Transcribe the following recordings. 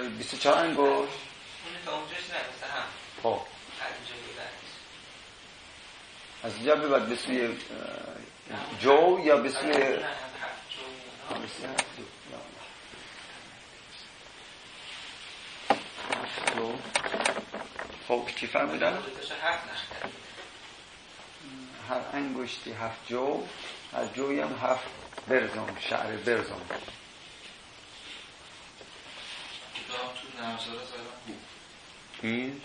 24 انگشت اون تا اونجاش نه مثلا هم خب از اینجا به بعدش از اینجا به بعد به سوی جو یا به سوی جو خب چی فرمودن؟ هر انگشتی 7 جو، از جوی هم 7 برزم، شعر برزم. تو نمزاره زدن خوب این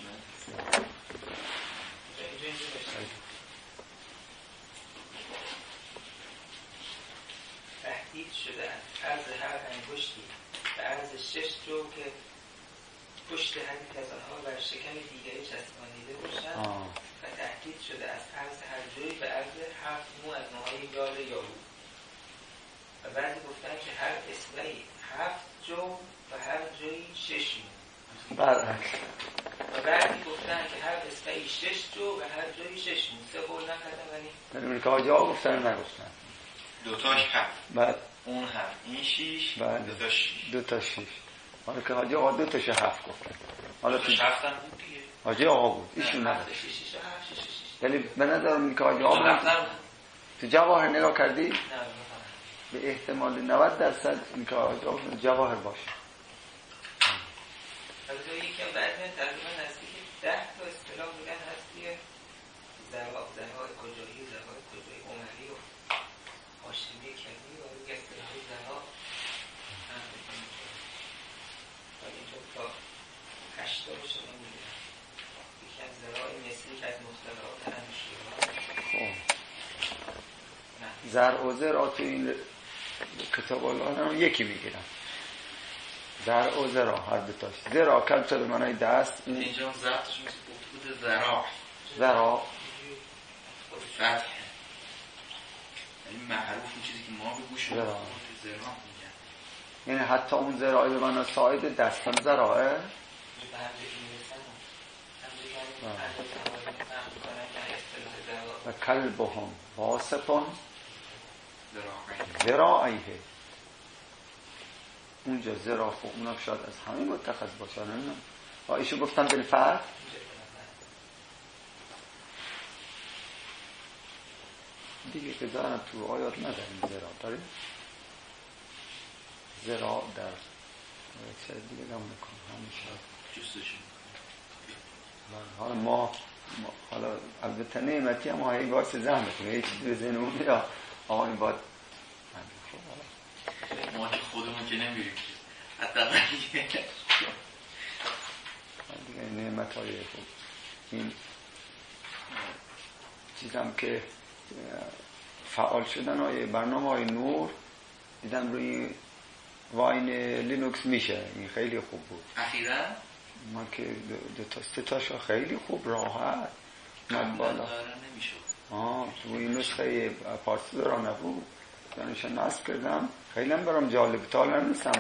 تهدید شده عرض هر انگشتی به عرض 6 جو که پشت هر یک از آنها بر شکم دیگری چسبانیده باشد و تهدید شده از عرض هر جوی به عرض 7 مو از نوعی یال یاهو. و بعضی گفتن که هر اصبعی 7 جو و هر جوی 6 مو. برعکس. و بعضی گفتن که هر اصبعی 6 جو و هر جوی 6 مو. 3 قول نکردن ولی من که آجا گفتن نگفتن. دوتاش 7 بعد اون 7 این 6 دو تا 6. حالا که حاجی آقا 2 تاش 7 گفتن. حالا تو 7 هم بود دیگه. حاجی آقا بود. ایشون نه. یعنی به نظر من که حاجی آقا تو جواهر نگاه کردی؟ نه. به احتمال 90% این که حاجی آقا جواهر باشه. البته یکم بعد من تقریبا نزدیک 10 تا اصطلاح بودن هستی زرهای کجایی، زرهای کجایی عمری و هاشمی کردی و روی اصطلاحی زرها هم بکنیم و اینجا تا 8 تا باشه من میدونم یکی از زرهای مثلی که از مختلفات همیشیرها زر و زرا تو این کتاب الله هم یکی میگیرن زر و زرا هر دوتاش زرا کلمه به معنای دست اینجا زرتش مثل بود زرا زرا فتح یعنی معروف این چیزی که ما به گوش زرا میگن یعنی حتی اون زرایی به معنای ساعد دست هم زراه و کلبهم واسطون ذراعیه اونجا ذرا خب اونا شاید از همین متخذ باشن و ایشو گفتن بالفتح دیگه که دارن تو آیات نداریم ذرا داریم ذرا در چه دیگه گم میکنم همیشه جستشون حالا ما حالا البته نعمتی هم هایی باعث زحمت یه چیزی به ذهنمون میاد آقا این باید ما که خودمون که نمیریم حتی دیگه نعمت های خوب این چیزم که فعال شدن های برنامه های نور دیدم روی واین لینوکس میشه این خیلی خوب بود اخیراً ما که دو تا سه تاشا خیلی خوب راحت من بالا تو این نسخه پارسی دارا نبود دانش نصب کردم خیلی هم برام جالب تالا نیستم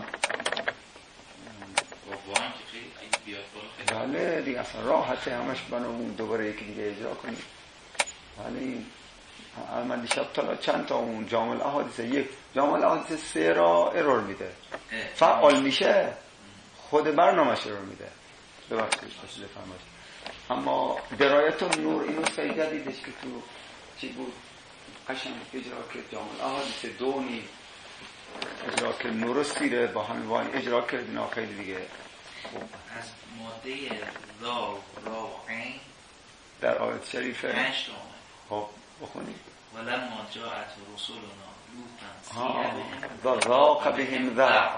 واقعا که خیلی بیاد بالا خیلی بله دیگه اصلا راحته همش بنامون دوباره یکی دیگه اجرا کنیم ولی من دیشب تا چند تا اون جامع الاحادیث یک جامع الاحادیث 3 را ارور میده فعال میشه خود برنامه‌اش ارور میده ببخشید باشه بفرمایید اما درایت النور اینو سعی جدیدش که تو چی بود قشنگ اجرا کرد جامع الاحادیث 2 اجرا کرد نور سیره با همین وای اجرا کرد اینا خیلی دیگه از ماده ذا را و عین در آیت شریفه 5 تا خب بخونید ولما جاءت رسولنا لوطا ذاق بهم ذرعا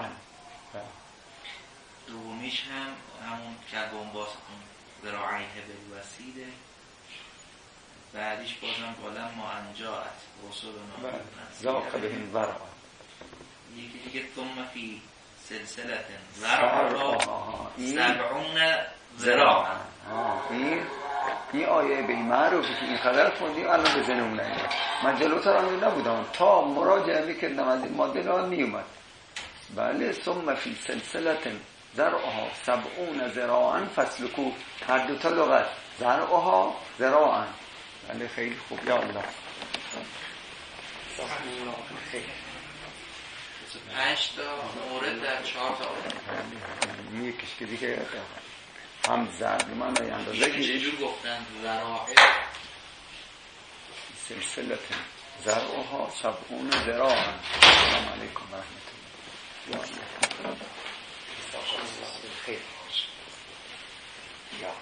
دومیش هم همون کلبون باز ذراعیه بالوسیله بعدیش بازم ولما انجاءت رسولنا ذاق بهم ذرعا یکی دیگه ثم فی سلسله ذرعا 70 ذراعا این آیه به این معروفی که این قدر خوندیم الان به ذهنمون نمیاد من جلوتر هم نبودم تا مراجعه میکردم از این ماده لا نیومد بله ثم فی سلسله ذرعها 70 ذراعا فاسلکوه هر دوتا لغت ذرعها ذراعا بله خیلی خوب یا الله 5 تا مورد در 4 تا آیه. یکیش که دیگه هم زرد من های اندازه چجور گفتن ذرائع سلسلت ذرعها 70 ذراعا. السلام علیکم و رحمت الله. خیر یا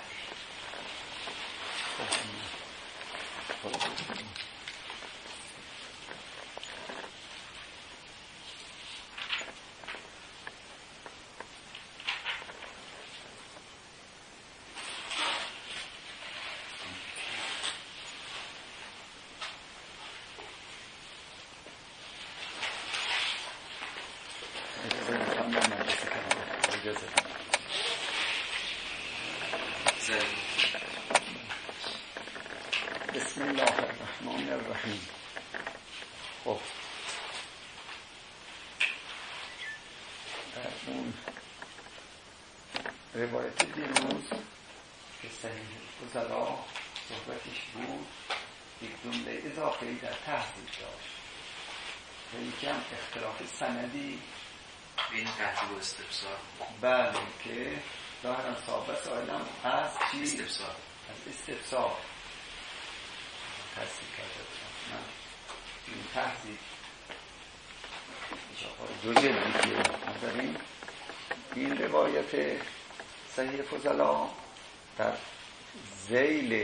بسم الله الرحمن الرحیم. خب در اون روایت دیروز که صحیح فضلا صحبتش بود یک جمله اضافه‌ای در تحضیب داشت و یکی هم اختلاف سندی بین تحضیب و استفسار. بله که ظاهرا ثابت آیدم از چی؟ استفسار. از استفسار تصدیق کرده بودم. من این تحضیب دو جلدی که داریم این روایت صحیح فضلا در ذیل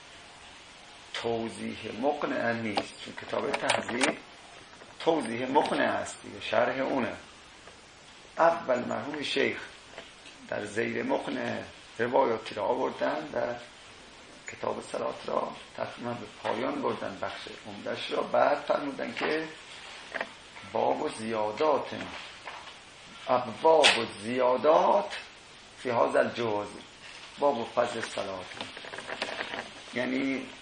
توضیح مقنع نیست، چون کتاب تحضیب توضیح مقنع است دیگه، شرح اونه. اول مرحوم شیخ در ذیل مقنع روایاتی را آوردن، در کتاب صلات را تقریبا به پایان بردن بخش عمدش را، بعد فرمودن که باب و زیادات ابواب و زیادات فی هذا الجواز، باب و فضل صلات. یعنی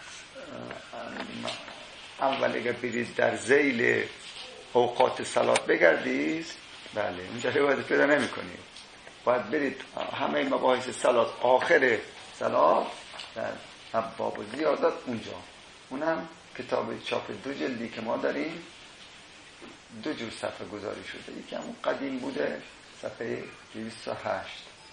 اول اگر برید در ذیل اوقات صلات بگردید، بله اونجا روایت پیدا نمی کنید، باید برید همه مباحث صلات آخر صلات در ابواب و زیادات اونجا. اونم کتاب چاپ دو جلدی که ما داریم دو جور صفحه گذاری شده، یکی همون قدیم بوده صفحه 208،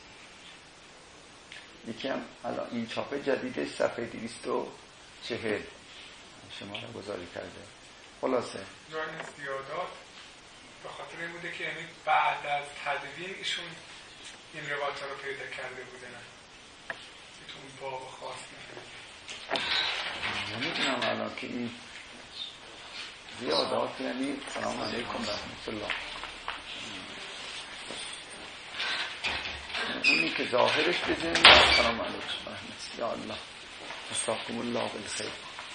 یکی هم الان این چاپ جدیدش صفحه 240 شما رو گذاری کرده. خلاصه جای زیادات به خاطر این بوده که یعنی بعد از تدوین ایشون این روایت رو پیدا کرده بودن که تو اون باب خاص نمیدونم الان که این زیادات یعنی سلام علیکم و رحمت الله، اونی که ظاهرش بزنیم سلام علیکم و رحمت یا الله مساکم الله بالخیر،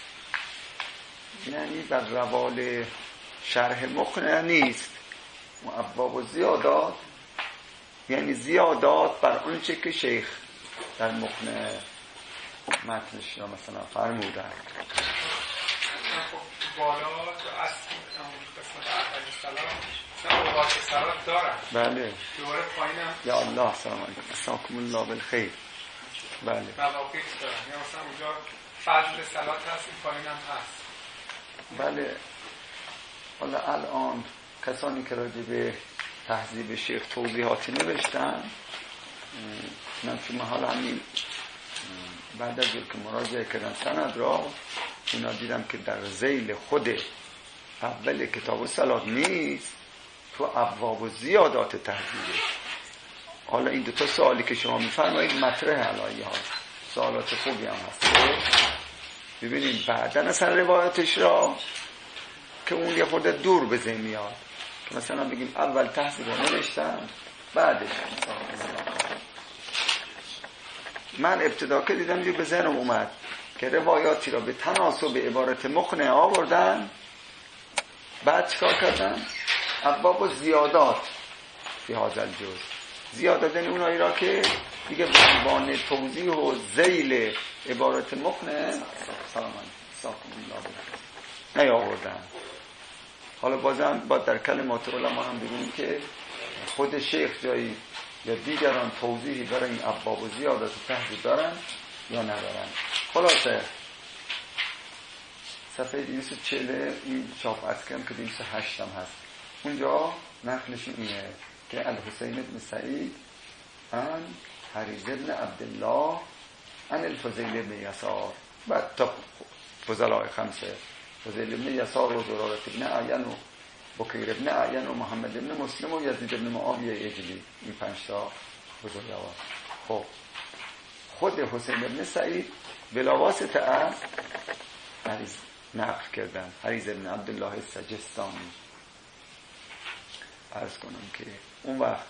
یعنی بر روال شرح مقنع نیست. ابواب و زیادات یعنی زیادات بر آنچه که شیخ در مقنع متنش را مثلا فرمودن. بالا تو اصل قسمت اولی سلام اوقات صلات دارن، بله دوباره پایینم یا الله سلام علیکم مساکم الله بالخیر، بله مواقیت دارن، یا مثلا اونجا فضل صلات هست، این پایینم هست. بله. حالا الان کسانی که راجع به تهذیب شیخ توضیحاتی نوشتن، من تو محال همین بعد از که مراجعه کردن سند را، اینا دیدم که در ذیل خود اول کتاب صلات نیست، تو ابواب و زیادات تهذیبه. حالا این دوتا سوالی که شما میفرمایید مطرح علایه ها، سوالات خوبی هم هست. ببینید بعدن اصلا روایتش را که اون یه خورده دور به ذهن میاد، که مثلا بگیم اول تحصیل رو نوشتم بعدش من ابتدا که دیدم یه به ذهنم اومد که روایاتی را به تناسب عبارت مقنع آوردن، بعد چکار کردن؟ ابواب و زیادات فی هذا الجزء، زیادات یعنی اونایی را که دیگه به عنوان توضیح و ذیل عبارت مقنع سلام علیکم نیاوردن. حالا بازم با در کلمات علما هم بگیم که خود شیخ جایی یا دیگران توضیحی برای این ابواب و زیادات تهذیب دارن یا ندارن. خلاصه صفحه 240 این چاپ اسکم که 208 هم هست، اونجا نقلشون اینه که الحسین بن سعید عن حریز بن عبدالله عن الفضیل بن یسار و تا فضلای خمسه، فضیل بن یسار و زرارت بن اعین و بکیر بن اعین و محمد بن مسلم و یزید بن معاویه اجلی، این 5 تا بزرگوار. خب خود حسین بن سعید بلا واسطه از حریز نقل کردن، حریز بن عبدالله سجستانی. عرض کنم که اون وقت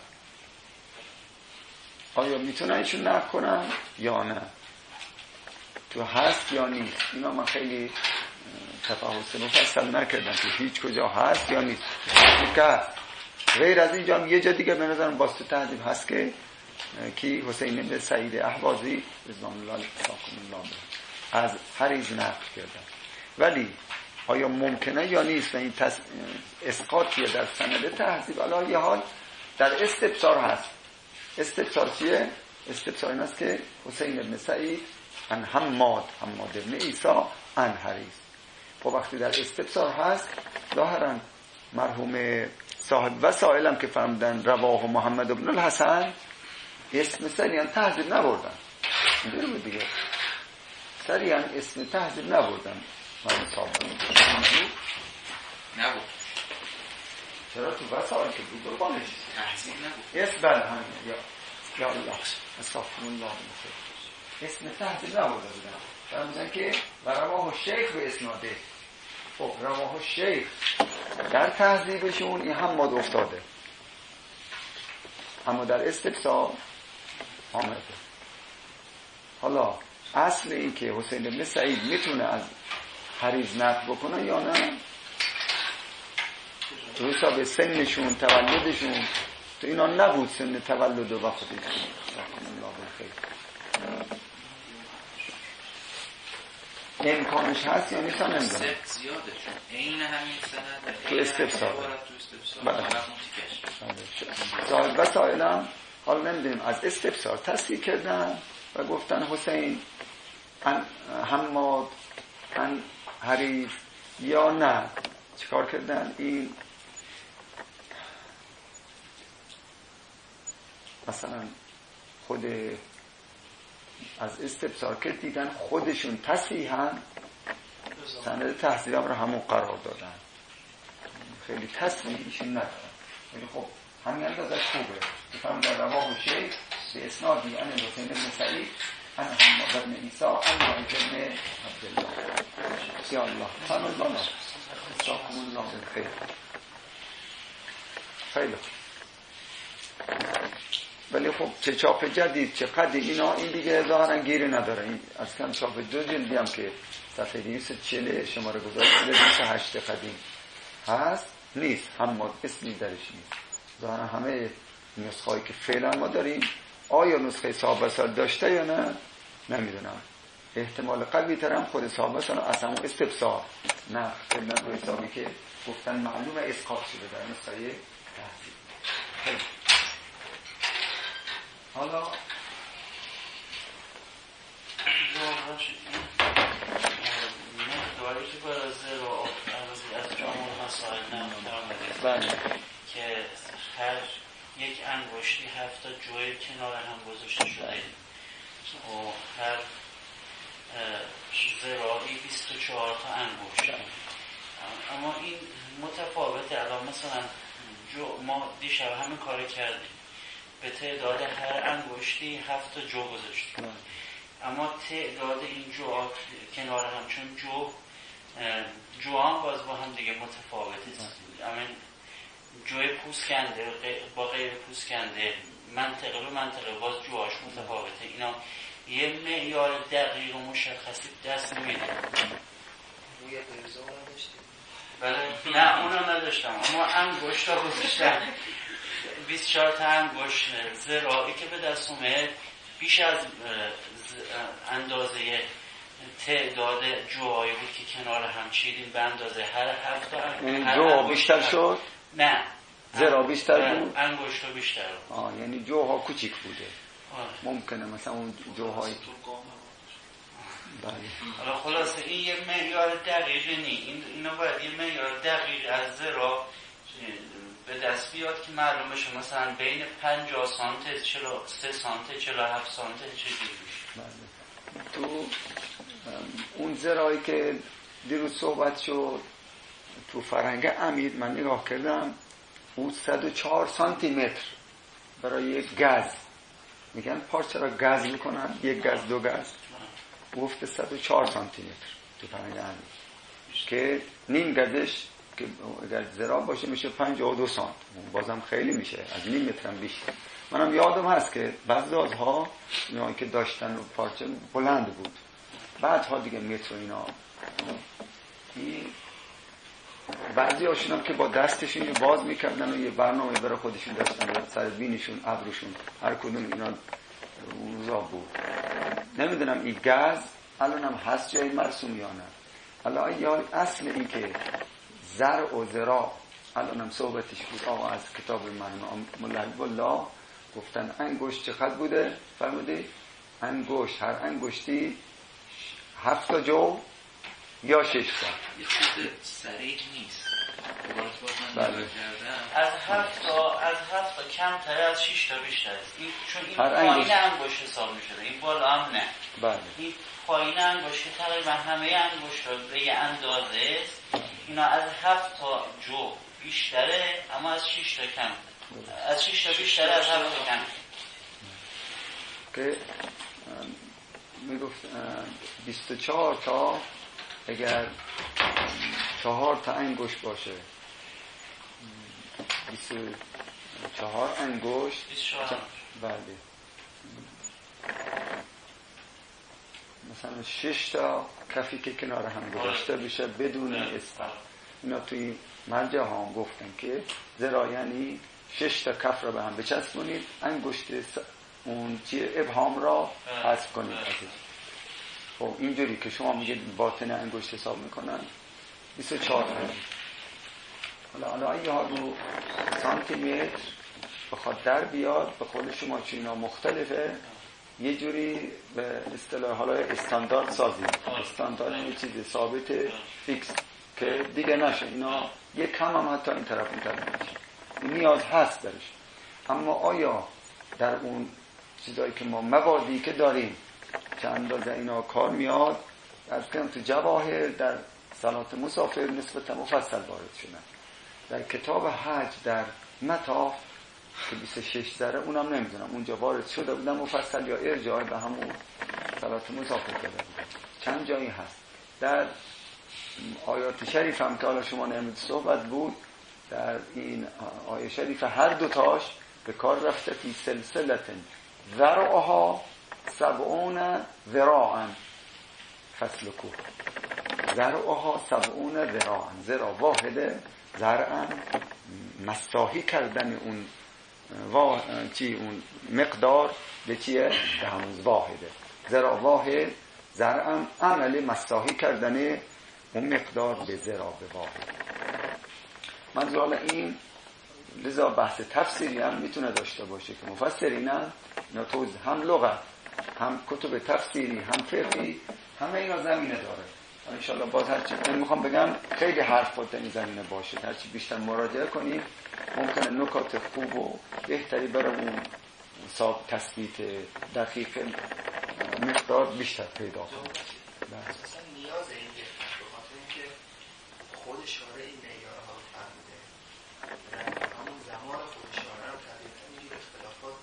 آیا میتونن ایشون نقل کنن یا نه، تو هست یا نیست. اینا من خیلی تفاوت مفصل نکردم که هیچ کجا هست یا نیست. که هست غیر از اینجا هم یه جا دیگه به نظرم باز تو تهذیب هست که کی حسین بن سعید اهوازی رضوان الله از حریز نقل کردن. ولی آیا ممکنه یا نیست و این اسقاطیه در سند تهذیب؟ علی یه حال در استبصار هست. استبصار چیه؟ استبصار این است که حسین بن سعید عن حماد بن عیسی عن حریز. خب وقتی در استبصار هست ظاهرا مرحوم صاحب وسائل هم که فرمودن رواه محمد بن الحسن اسم سریعا تهذیب نبردن. اینجوری بود دیگه، سریعا اسم تهذیب نبردن. من صاحب نبود. چرا تو وسائل که بود قربانش تهذیب نبود. اسم بله همین یا الله استغفر الله اسم تهذیب نبرده بودن. فرمودن که رواه شیخ به اسناده. خب رواه شیخ در تهذیبشون این حماد افتاده، اما در استبصار آمده. حالا اصل این که حسین بن سعید میتونه از حریز نقل بکنه یا نه، تو حساب سنشون تولدشون تو اینا نبود سن تولد و وفاتشون. امکانش هست یا نیست هم نمیدونم. زیاده چون این همین سند تو استفسار صاحب وسائل حالا نمیدونیم از استفسار تصحیح کردن و گفتن حسین حماد حریز یا نه چیکار کردن. این مثلا خود از استفسار که دیدن خودشون تصحیحاً سند تحصیل هم رو همون قرار دادن، خیلی تصحیحشون ندارن. ولی خب همین اندازش خوبه. بفهم در رواه شیخ به اسنادی ان حسین بن سعید ان حماد بن عیسی ان حریز بن عبدالله. یا الله سلام الله استغفر الله بالخیر. خیلی ولی خب چه چاپ جدید چه قدیم اینا این دیگه ظاهرا گیری نداره. این اصلا چاپ 2 جلدی هم که صفحه 240 شماره گذاشته 28 قدیم هست نیست، حماد اسمی درش نیست. ظاهرا همه نسخه‌ای که فعلا ما داریم آیا نسخه صاحب وسائل داشته یا نه نمیدونم. احتمال قوی ترم خود صاحب وسائل اصلا استفسار نه فعلا روی حسابی که گفتن معلومه اسقاط شده در نسخه تهذیب. حالا مقداری که برازه رو از جامعه مسائل نمیدونم که هر یک انگشتی 7 جوی کنار هم گذاشته شده و هر ذراعی 24 تا انگشت. اما این متفاوته. الان مثلا ما دیشب همین کار کردیم، به تعداد هر انگشتی 7 تا جو گذاشتیم، اما تعداد این جوها کنار هم چون جوان باز با هم دیگه متفاوته. همین جوی پوسکنده با غیر پوسکنده منطقه به منطقه باز جوهاش متفاوته. اینا یه معیار دقیق و مشخصی دست نمیده. روی قرزه رو نداشتیم؟ بله نه اونو نداشتم، اما انگشت ها گذاشتم 24 تا انگشت ذراعی که به دست اومد بیش از اندازه تعداد جوهایی بود که کنار هم چیدیم به اندازه هر 7 تا جو بیشتر شد؟ نه ذرا بیشتر بود؟ انگشت ها بیشتر بود. یعنی جوها کوچیک بوده. ممکنه مثلا اون جوهای حالا خلاصه این یه معیار دقیقی نی. اینا باید یه معیار دقیق از ذرا به دست بیاد که معلوم بشه مثلا بین 50 سانت 43 سانت 47 سانت چجوری میشه. تو اون زرایی که دیروز صحبت شد تو فرهنگ امیر من نگاه کردم او 104 سانتی متر برای یک گز میگن پارچه را گز میکنن، یک گز دو گز، گفته 104 سانتی متر تو فرهنگ امیر که نیم گزش که اگر زرا باشه میشه 52 سانت، بازم خیلی میشه، از نیم متر هم بیشتر. منم یادم هست که بعضی‌ها اینا که داشتن و پارچه بلند بود، بعدها دیگه متر و اینا بعضی هاشون هم که با دستشون یه باز میکردن و یه برنامه برای خودشون داشتن سر بینشون ابروشون هر کدوم اینا روزا بود. نمیدونم این گز الان هم هست جای مرسوم یا نه. الان یا اصل این که زر و زرا الان هم صحبتش بود آقا از کتاب من ملحب الله گفتن انگشت چقدر بوده فرمودی؟ انگشت هر انگشتی 7 جو یا 6 تا. یه چیز سریع نیست. بله. از 7 تا کمتر از 6 تا بیشتر است. چون این پایین انگشت حساب می‌شده. این بالا هم نه. بله. این پایین انگشت تقریبا همه انگشت‌ها به یه اندازه است. اینا از 7 تا جو بیشتره اما از 6 تا کم. از 6 تا بیشتره از 7 تا کم. که میگفت 24 تا اگر 4 تا انگشت باشه 24 انگشت بله مثلا 6 تا کفی که کنار هم گذاشته بشه بدون اسفل. اینا توی مرجع ها هم گفتن که زرا یعنی 6 تا کف را به هم بچسبونید، انگشت اون ابهام را حذف کنید ازش. خب اینجوری که شما میگید باطن انگشت حساب میکنن 24 انگشت. حالا اگه ها رو سانتی متر بخواد در بیاد به قول شما چینا مختلفه، یه جوری به اصطلاح حالا استاندارد سازی، استاندارد یه چیز ثابت فیکس که دیگه نشه، اینا یک کم هم حتی این طرف نشه، این نیاز هست درش. اما آیا در اون چیزایی که ما موادی که داریم چند اندازه اینا کار میاد؟ از کنم تو جواهر در صلات مسافر نسبتا مفصل وارد شدن، در کتاب حج در مطاف که 26 ذره اونم نمیدونم اونجا وارد شده بودن مفصل یا ارجاع به همون صلات مسافر کرده بودن. چند جایی هست در آیات شریف هم که حالا شما نمید صحبت بود، در این آیه شریف هر دوتاش به کار رفته فی سلسلتن ذرعها 70 ذراعا فسلکو، ذرعها 70 ذراعا، ذراع واحده، ذرعا مساحی کردن اون اون مقدار به چیه؟ به همون واحده، ذراع واحد، ذرعا عمل مساحی کردن اون مقدار به ذراع به واحد. منظور این لذا بحث تفسیری هم میتونه داشته باشه که مفسرین هم هم لغت هم کتب تفسیری هم فقهی همه اینا زمینه داره. انشالله باز هرچی میخوام بگم خیلی حرف بود در این زمینه باشه، هرچی بیشتر مراجعه کنیم ممکنه نکات خوب و بهتری برای اون تثبیت دقیق مقدار بیشتر پیدا کنیم. اصلا نیاز این دقت به خاطر اینکه خود شارع این معیارها رو فرموده، همون زمان خود شارع هم طبیعتا اینجور اختلافات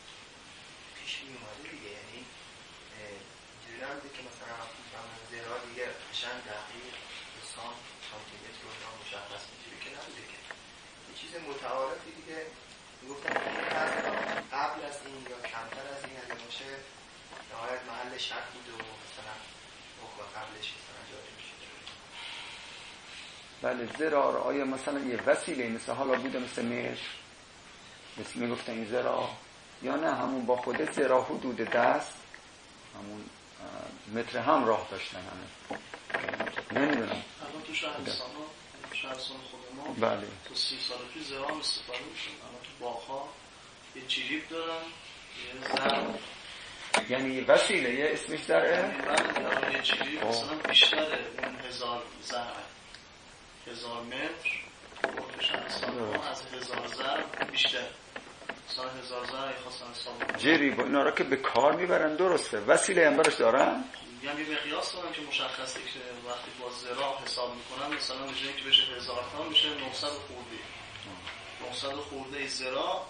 پیش می اومده دیگه، یعنی اینجوری نبوده که مثلا همون زرا دیگه قشنگ دقیق به سانتی متر رو مشخص اینجوری که نبوده که یه چیز متعارفی دیگه میگفتن که این قبل از این یا کمتر از این اگه باشه نهایت محل شک بوده و مثلا قبلش مثلا جاری میشه. بله زرا را آیا مثلا یه وسیله مثل حالا بوده مثل متر مثل میگفتن این زرا یا نه همون با خود زرا حدود دست همون متر هم راه داشتن همه نمیدونم. الان تو شهرستان خود ما بله تو 30 سال پیش زرا هم استفاده میشون، الان تو باغ‌ها یه جیب دارن یه زر، یعنی یه وسیله یه اسمش زرعه؟ بله یه جیب مثلا بیشتره اون 1000 زرعه 1000 متر تو شهرستان ما از 1000 بیشتر مثلا 1000 زن اگه خواستن حساب کنن جریب و اینا رو که به کار میبرن درسته، وسیله هم براش دارن، میگم یه مقیاس دارن که مشخصه که وقتی با ذراع حساب میکنن مثلا به جای اینکه بشه 1000 تا میشه 900 خورده 900 خورده ذراع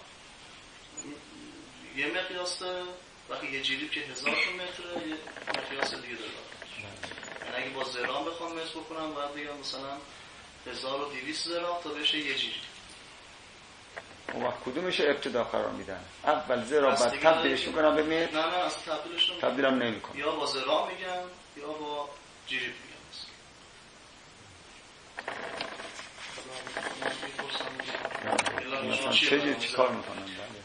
یه مقیاس داره. وقتی یه جریب که 1000 تا متره یه مقیاس دیگه داره. یعنی اگه با ذراع بخوام متر بکنم بعد بگم مثلا 1200 ذراع تا بشه یه جریب. اون وقت کدومش ابتدا قرار میدن؟ اول ذراع بعد تبدیلش میکنم به متر؟ نه اصلا تبدیلم نمیکنم، یا با ذراع میگم یا با جریب میگم. مثلا چه کار میکنن؟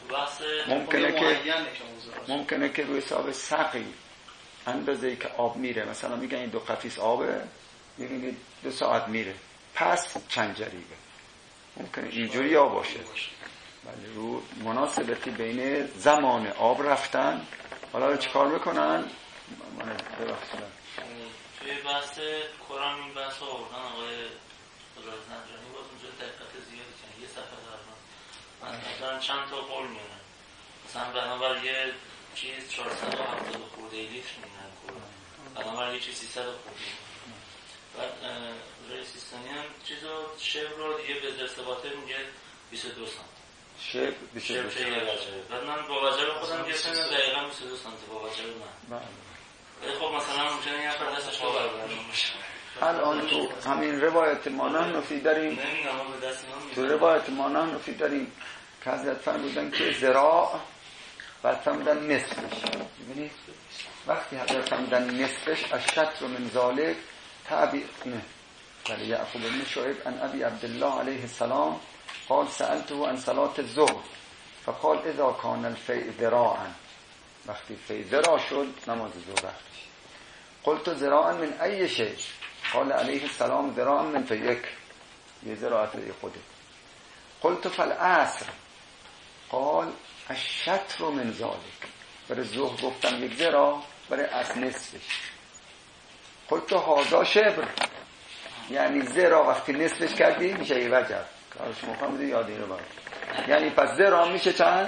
ممکنه که روی حساب سقی اندازه‌ای که آب میره، مثلا میگن این 2 قفیس آبه، میبینید 2 ساعت میره، پس چند جریبه، ممکنه اینجوری ها باشه. ولی رو مناسبتی بین زمان آب رفتن، حالا رو چیکار میکنن؟ من ببخشید توی بحث قرآن این بحث ها آوردن آقای رازنجانی باز اونجا دقت زیادی کنه. یه صفحه مثلا چند تا قول میونن، مثلا بنابر یه چیز 470 خورده لیتر میونن قرآن، بنابر یه چیز 300 خورده. بعد رئیس سیستانی هم چیزا شبر رو دیگه به ارتباطه میگه 22 سانت شبر 22 سانت. بعد من با وجه خودم گفتم دقیقاً 22 سانت با وجه من. خب مثلا ممکنه یه نفر دستش رو بردارم باشه. الان تو همین روایت ما نحنفی داریم، تو روایت ما نحنفی داریم که حضرت فرمودن که ذراع بعد فرمودن نصفش. ببینید وقتی حضرت فرمودن نصفش الشطر من ذالک تعبیر نه. ولی یعقوب بن شعیب عن ابی عبدالله علیه السلام قال سألته عن صلاة الظهر فقال اذا كان الفیء ذراعا، وقتی فیء ذراع شد نماز ظهر رفتش. قلت ذراعا من ای شیء؟ قال علیه السلام ذراعا من فیک، یه ذراعت خوده. قلت فالعصر؟ قال الشطر من ذالک. برای ظهر گفتم 1 ذراع، برای عصر نصفش. قلت هذا شبر، یعنی ذراع وقتی نصفش کردی میشه 1 وجب. کارش مفهوم بده یاد اینو باید. یعنی پس ذراع میشه چند؟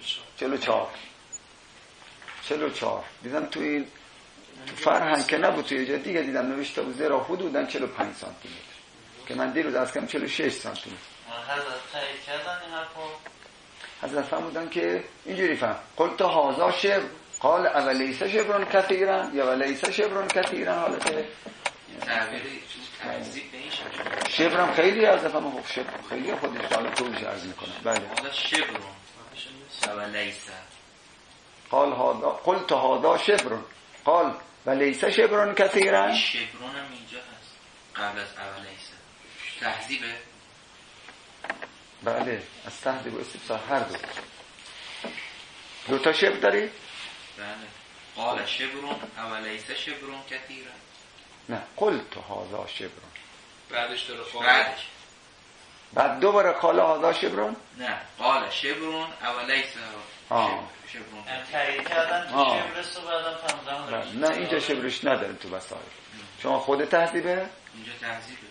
44. دیدم تو این تو فرهنگ که نبود، توی جای دیگه دیدم نوشته بود ذراع حدوداً 45 سانتی متر که من دیروز از کم 46 سانتی متر. حضرت تایید کردن این حرفو؟ حضرت فرمودن که اینجوری فهم قلت هذا شبر قال اولیس شبرون کثیرا یا ولیس شبرون کثیرا. حالت تهذیب به این شبرم خیلی از دفعه خوب شبر خیلی خودش حالا توضیح عرض میکنه. بله حالا شبرون اولیس قال هذا قلت هذا شبرون قال ولیس شبرون کثیرا. شبرون هم اینجا هست قبل از اولیس تهذیبه. بله از تهذیب و استفسار هر دو تا شبر داری؟ بله قال شبرون اولیس شبرون کثیرا. نه قلت هذا شبرون بعدش داره بعد دوباره قال هذا شبرون. نه قال شبرون اولیس شبرون تایید کردن که شبرست رو بعدم فهمدن. نه اینجا شبرش نداره تو وسائل. شما خود تهذیبه؟ اینجا تهذیبه.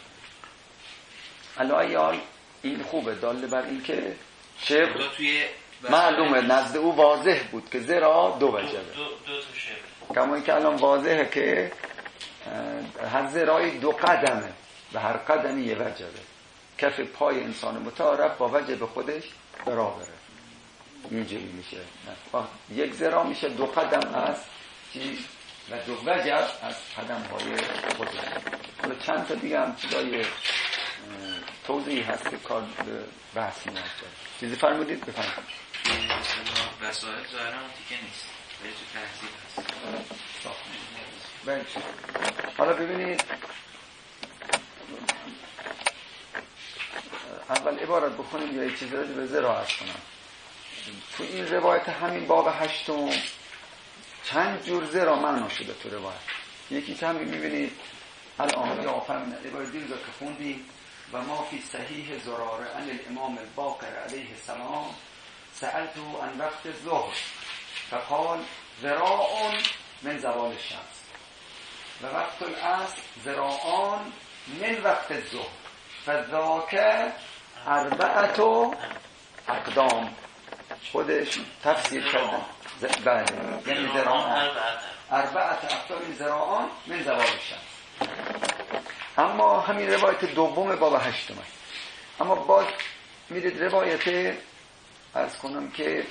الایال این خوبه داله بر این که شبر توی معلومه نزد او واضح بود که ذراع 2 وجبه. دو تا شبر. کما اینکه الان واضحه که هر ذراعی 2 قدمه و هر قدمی 1 وجبه. کف پای انسان متعارف با وجب خودش برابره. اینجوری میشه. 1 ذراع میشه 2 قدم از چیز و 2 وجب از قدم های خودش. حالا چند تا دیگه هم چیزای توضیحی هست که کار بحث میاد. چیزی فرمودید؟ بفرمایید. وسائل ظاهرا تیکه نیست ولی تو تهذیب هست. حالا ببینید اول عبارت بخونیم یا یک چیزی رو به ذراع عرض کنم. تو این روایت همین باب 8 چند جور ذراع معنا شده تو روایت. یکی که همین میبینید الان یا فرمونه عبارت دیگه که خوندیم و ما فی صحیح زراره ان الامام الباقر علیه السلام سألته عن وقت الظهر فقال ذراع من زوال الشمس و وقت العصر ذراعان من وقت الظهر فذاک 4 اقدام خودش تفسیر کردن. بله یعنی ذراعان 4 اقدام ذراعان من زوال الشمس. اما همین روایت دوم باب 8 اما باز میرید روایت عرض کنم که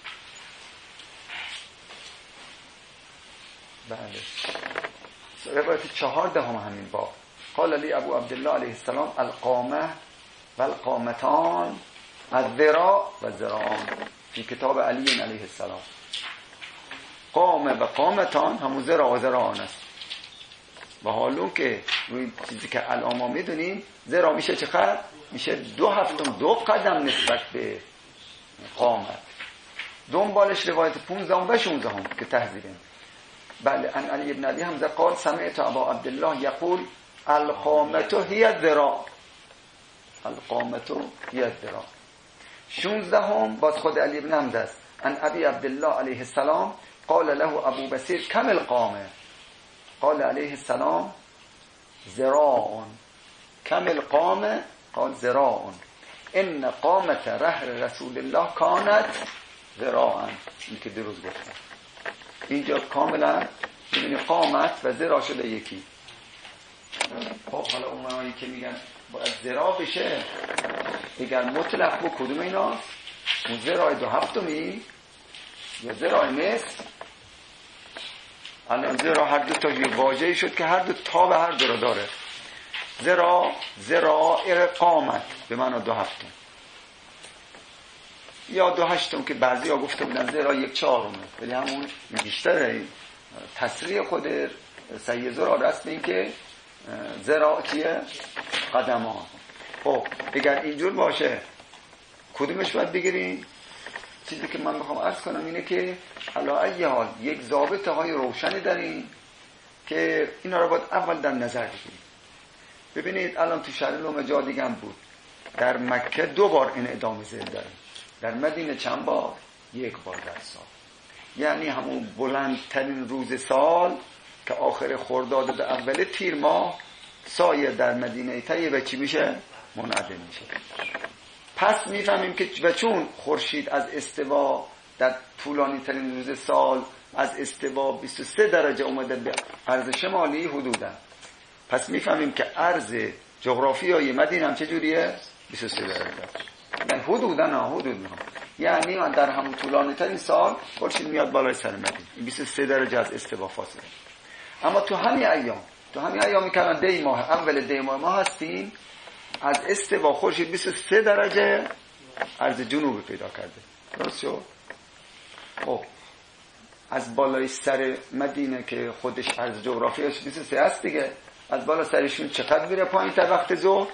بله روایت 14 همین باب قال لی ابو عبدالله علیه السلام القامه و القامتان الذراع و الذراعان فی کتاب علی علیه السلام. قامه و قامتان همون ذراع و ذراعان است و حالون که روی چیزی که الان ما میدونیم ذراع میشه چقدر؟ میشه 2 قدم نسبت به قامت. دنبالش روایت 15 و 16 که تهذیبیم. بله ان علی ابن ابی حمزه قال سمعت ابا عبدالله یقول القامت هی الذراع. القامت هی الذراع. 16 باز خود علی ابن حمزه است. ان ابی عبدالله علیه السلام قال له ابو بصیر کم القامه قال علیه السلام ذراع. کم القامه قال ذراع. ان قامت رحل رسول الله کانت ذراعا. این که درست گفتم. اینجا کاملا می‌بینی قامت و ذراع شده یکی. خب حالا اونایی که میگن باید ذراع بشه اگر مطلق با کدوم اینا؟ اون ذراع 2/7 یا ذراع نصف؟ الان ذراع هر دو تا یه واژه‌ای شد که هر دو تا به هر دو را داره. ذراع قامت به معنی 2/7 یا 2/8 که بعضی ها گفته بودن ذراع 1/4 ولی همون بیشتره. تصریح خود صحیح زرار است این که ذراع چیه؟ قدمان. خب اگر اینجور باشه کدومش باید بگیریم؟ چیزی که من بخوام عرض کنم اینه که علا ای حال یک ضابطه های روشنی داریم که اینا رو باید اول در نظر بگیریم. ببینید الان تو شهر لومه جا دیگه هم بود. در مکه 2 بار این ادامه زل داریم. در مدینه چند بار؟ 1 بار در سال. یعنی همون بلندترین روز سال که آخر خرداد و اول تیر ماه سایه در مدینه طیبه چی میشه؟ منعدم میشه. پس میفهمیم که و چون خورشید از استوا در طولانی ترین روز سال از استوا 23 درجه اومده به عرض شمالی حدودا، پس میفهمیم که عرض جغرافیایی مدینه هم چجوریه؟ 23 درجه. یعنی حدودا یعنی من در همون طولانی ترین سال خورشید میاد بالای سر مدینه 23 درجه از استوا فاصله. اما تو همین ایامی که الان دی ماه اول دی ماه ما هستیم از استوا خورشید 23 درجه عرض جنوب پیدا کرده. درست شد؟ خب از بالای سر مدینه که خودش عرض جغرافیاش 23 است دیگه، از بالا سرشون چقدر میره پایین تا وقت ظهر؟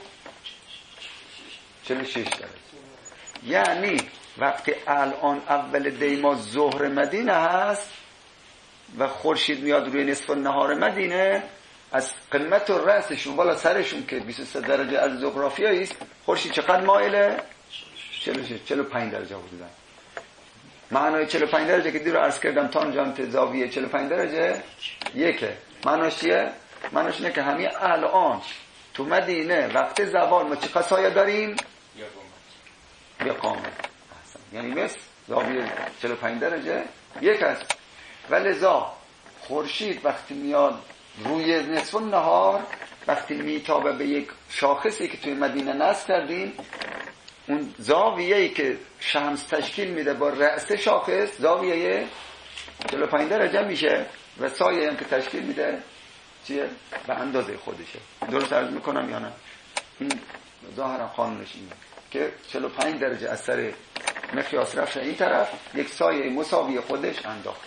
46 درجه. یعنی وقتی الان اول دی ماه ظهر مدینه هست و خورشید میاد روی نصف النهار مدینه، از قمت و رأسشون بالا سرشون که 23 درجه از جغرافیایی است خورشید چقدر مایله؟ 45 درجه حدودا. معنای 45 درجه که دیر رو عرض کردم تانجانت زاویه 45 درجه یکه. معناش چیه؟ معناش اینه که همین الان تو مدینه وقت زوال ما چقدر سایه داریم؟ یه قامت. یعنی مثل زاویه 45 درجه یک است. ولذا خورشید وقتی میاد روی نصف النهار، وقتی میتابه به یک شاخصی که توی مدینه نصب کردیم، اون زاویه‌ای که شمس تشکیل میده با رأس شاخص زاویه 45 درجه میشه و سایه هم که تشکیل میده چیه؟ به اندازه خودشه. درست عرض میکنم یا نه؟ این ظاهرا قانونش اینه که 45 درجه از سر مقیاس رفت این طرف یک سایه مساوی خودش انداخت.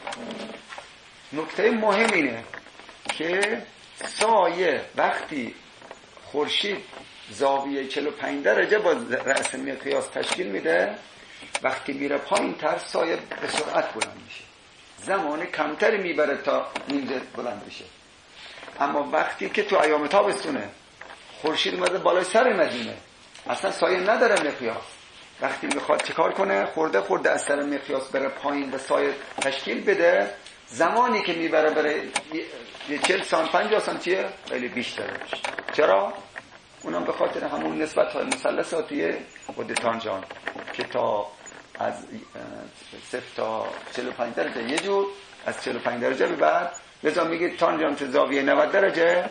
نکته مهم اینه که سایه وقتی خورشید زاویه 45 درجه با رأس مقیاس تشکیل میده، وقتی میره پایین تر سایه به سرعت بلند میشه، زمان کمتری میبره تا نیمزه بلند بشه. اما وقتی که تو ایام تابستونه خورشید اومده بالای سر مدینه اصلا سایه نداره مقیاس، وقتی میخواد چیکار کنه؟ خورده از سر مقیاس بره پایین و سایه تشکیل بده، زمانی که میبره 40 سانت 50 سانتیه خیلی بیشتره. چرا؟ اونم به خاطر همون نسبت‌های مثلثاتیه خود تانجان که تا از 0 تا 45 درجه یه جور، از 45 درجه به بعد لذا میگه تانجانت زاویه 90 درجه.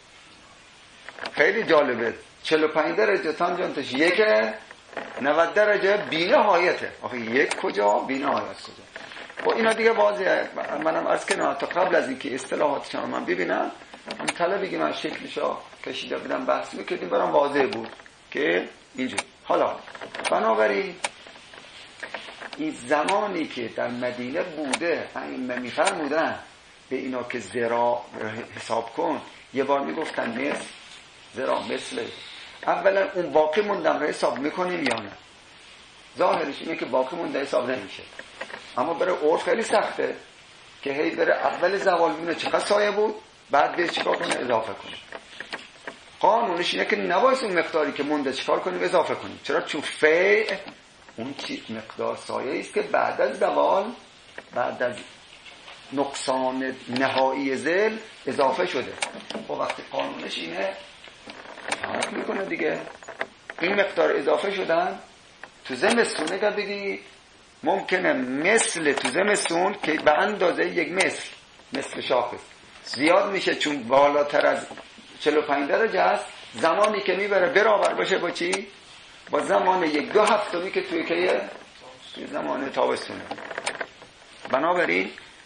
خیلی جالبه، 45 درجه تانجانتش یکه، 90 درجه بی‌نهایته. آخه یک کجا بی‌نهایت کجا؟ و اینا دیگه واضحه. منم عرض کنم تا قبل از اینکه اصطلاحاتش رو من ببینم اون طلبی که من شکلشو کشیده بودم بحث میکردیم برام واضح بود که اینجور. حالا بنابراین این زمانی که در مدینه بوده این میفرمودن به اینا که ذراع حساب کن، یه بار میگفتن مثل ذراع مثل، اولا اون باقی موندم رو حساب میکنیم یا نه؟ ظاهرش اینه که باقی مونده حساب نمیشه، اما برای عرف خیلی سخته که هی بره اول زوال ببینه چقدر سایه بود بعد بهش چیکار کنه اضافه کنه. قانونش اینه که نباید اون مقداری که مونده چیکار کنیم اضافه کنیم. چرا؟ چون فیع اون چی مقدار سایه است که بعد از زوال، بعد از نقصان نهایی ذل اضافه شده. خب وقتی قانونش اینه فرق میکنه دیگه. این مقدار اضافه شدن تو زمستون اگر بگی ممکنه مثل تو زمستون که به اندازه یک مثل شاخص زیاد میشه چون بالاتر از 45 درجه است، زمانی که میبره برابر باشه با چی؟ با زمان 1/2 هفتمی که توی که زمان تابستونه. بنابراین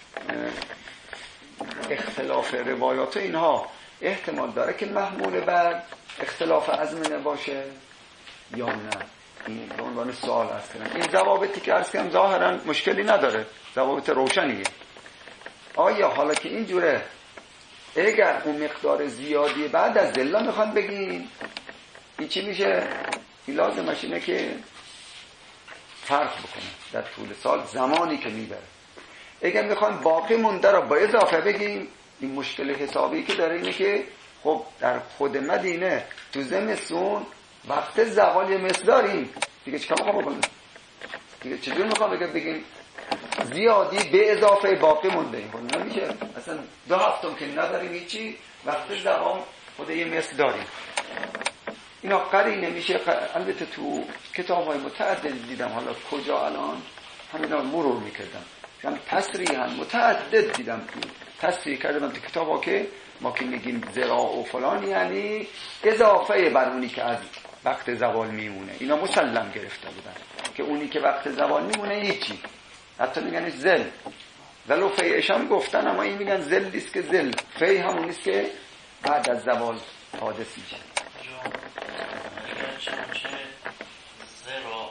اختلاف روایات اینها احتمال داره که محمول بر اختلاف ازمنه باشه یا نه. این به عنوان سوال هست. این ضوابطی که عرض کردم ظاهرا مشکلی نداره، ضوابط روشنیه. آیا حالا که اینجوره اگر اون مقدار زیادی بعد از ذله میخوان بگیم این چی میشه؟ این لازمش اینه که فرق بکنه در طول سال زمانی که میبره. اگر میخوان باقی مونده رو با اضافه بگیم این مشکل حسابی که داره اینه که خب در خود مدینه تو زمستون وقت زوال یه مثل داریم دیگه چیکار میخوام بکنیم؟ دیگه چجور میخوام بگیم زیادی به اضافه باقی مونده این نمیشه. اصلا 2 هفتم که نداریم هیچی، وقت زوال خود یه مثل داریم. اینا قرینه میشه. البته تو کتاب‌های متعدد دیدم، حالا کجا الان همینا مرور میکردم، یعنی تصریح هم متعدد دیدم تصریح کردم تو کتابا که ما که میگیم ذراع و فلان یعنی اضافه بر اونی که از وقت زوال میمونه. اینا مسلم گرفته بودن که اونی که وقت زوال میمونه هیچی، حتی میگنش ذل. ولو فیعش هم گفتن، اما این میگن ذل نیست که ذل، فیع همون نیست که بعد از زوال حادث میشه. چنانچه ذراع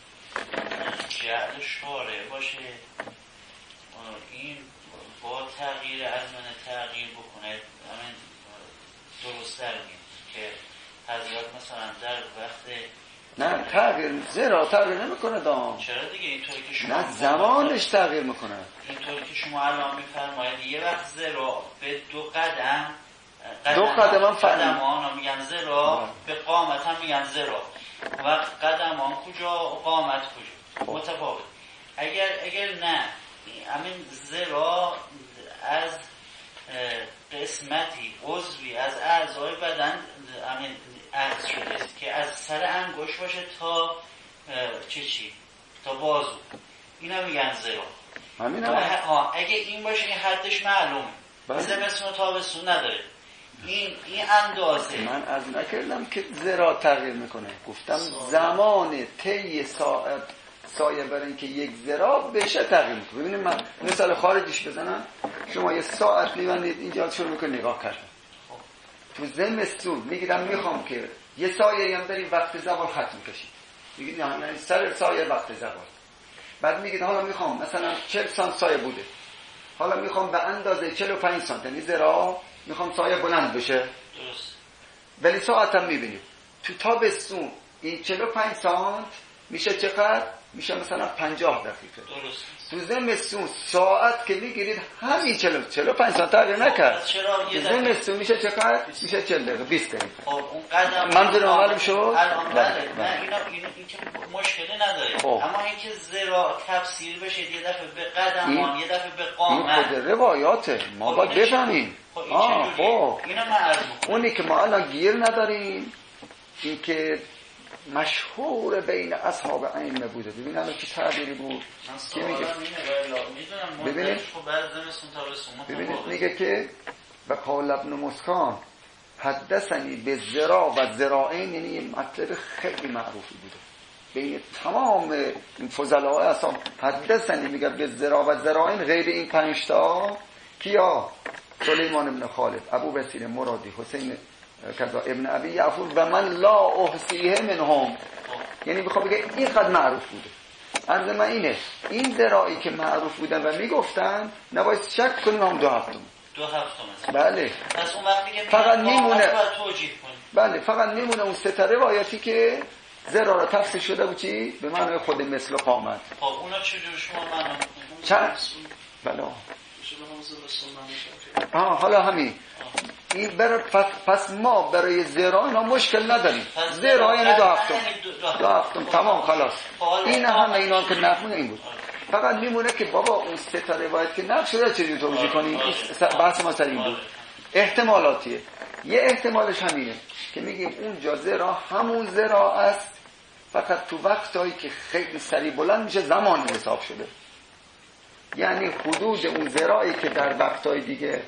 جعل شاره باشه این با تغییر ازمنه تغییر بکنه همین درست در میاد که حضرت مثلا در وقت نه تغییر ذراع تغییر نمیکنه دام. چرا دیگه؟ اینطوری که شما نه زمانش تغییر میکنه. اینطوری که شما الان میفرمایید یه وقت ذراع به 2 قدم قدمان میگن ذراع، به قامت هم میگن ذراع. وقت قدمان کجا و قامت کجا متفاوت. اگر نه همین ذراع از قسمتی عضوی از اعضای بدن همین عرض شده است که از سر انگشت باشه تا چی تا بازو، اینا میگن ذراع. اگه این باشه این حدش معلومه، زمستون و تابستون نداره. این اندازه. من از نکردم که ذراع تغییر میکنه، گفتم زمان طی ساعت سایه برای اینکه 1 ذراع بشه تغییر میکنه. ببینید من مثال خارجیش بزنم، شما یه ساعت میبندید اینجا شروع میکنید نگاه کردن. تو زمستون میگیدم میخوام که یه سایه هم بریم وقت زوال خط میکشید، میگید نه سر سایه وقت زوال. بعد میگید حالا میخوام مثلا 40 سانت سایه بوده، حالا میخوام به اندازه 45 سانت یعنی ذراع میخوام سایه بلند بشه. درست. ولی ساعت هم میبینید تو تابستون این 45 سانت میشه چقدر؟ میشه مثلا 50 دقیقه. درست. تو زمستون ساعت که میگیرید همین 45 سانت تغییر نکرد. تو زمستون میشه چقدر؟ میشه 40 دقیقه 20 دقیقه. خب اون قدم منظور معلوم شد؟ الان نه این که مشکلی نداره. اما اینکه ذراع تفسیر بشه یه دفعه به قدمان یه دفعه به قامت، این خود روایاته، ما باید بفهمیم. خب اینا من عرض می‌کنم. اونی که ما الان گیر نداریم این که مشهور بین اصحاب ائمه بوده. ببینم چه تعبیری بود که میگه، ببینید میگه که و قال ابن مسکان حدثنی به ذرا و ذراعین، یعنی این مطلب خیلی معروفی بوده بین تمام این فضلای اصحاب. حدثنی میگه به ذرا و ذراعین، غیر این 5 تا کیا؟ سلیمان ابن خالد، ابو بصیر مرادی، حسین کذا ابن ابی یعفور و من لا احصیه منهم. یعنی بخوام بگه اینقدر معروف بوده. عرض من اینه، این ذراعی که معروف بودن و میگفتن نباید شک کنیم هم 2 هفتم. بله. پس اون وقتی که فقط میمونه، توجیه کنیم. بله فقط میمونه اون 3 تا روایتی که ذرا را تفسیر شده بود چی؟ به معنای خود مثل قامت. خب اونا چجور شما معنی؟ چند؟ بله. حالا همین این پس ما برای ذرا اینا مشکل نداریم. ذرا یعنی 2 هفتم. 2 هفتم تمام خلاص. این همه اینا که نقل این بود. فقط میمونه که بابا اون 3 تا روایت که نقل شده چجوری توجیه کنیم؟ بحث ما سر این بود. احتمالاتیه. یه احتمالش همینه که میگیم اونجا ذرا همون ذرا است، فقط تو وقتایی که خیلی سریع بلند میشه زمان حساب شده. یعنی حدود اون ذرایی که در وقتای دیگه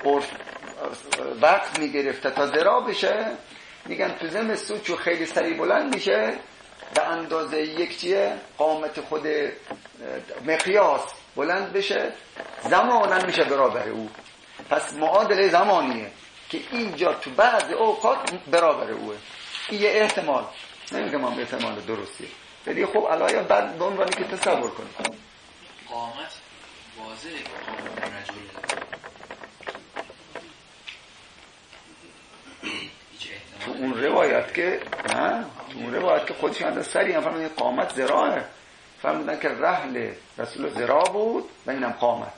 وقت میگرفته تا ذرا بشه، میگن تو زمستون چون خیلی سریع بلند میشه به اندازه یک چیه قامت خود مقیاس بلند بشه، زمانا میشه برابر او. پس معادله زمانیه که اینجا تو بعض اوقات برابر اوه. این یه احتمال، نمیگم هم احتمال درستیه، ولی خب علایه بعد به عنوانی که تصور کنید قامت واضحه که قامت رجل تو اون روایت که نه، تو اون روایت که خودشون از سری هم فرمودن قامت ذراعه، فرمودن که رحل رسول ذراع بود و اینم قامت.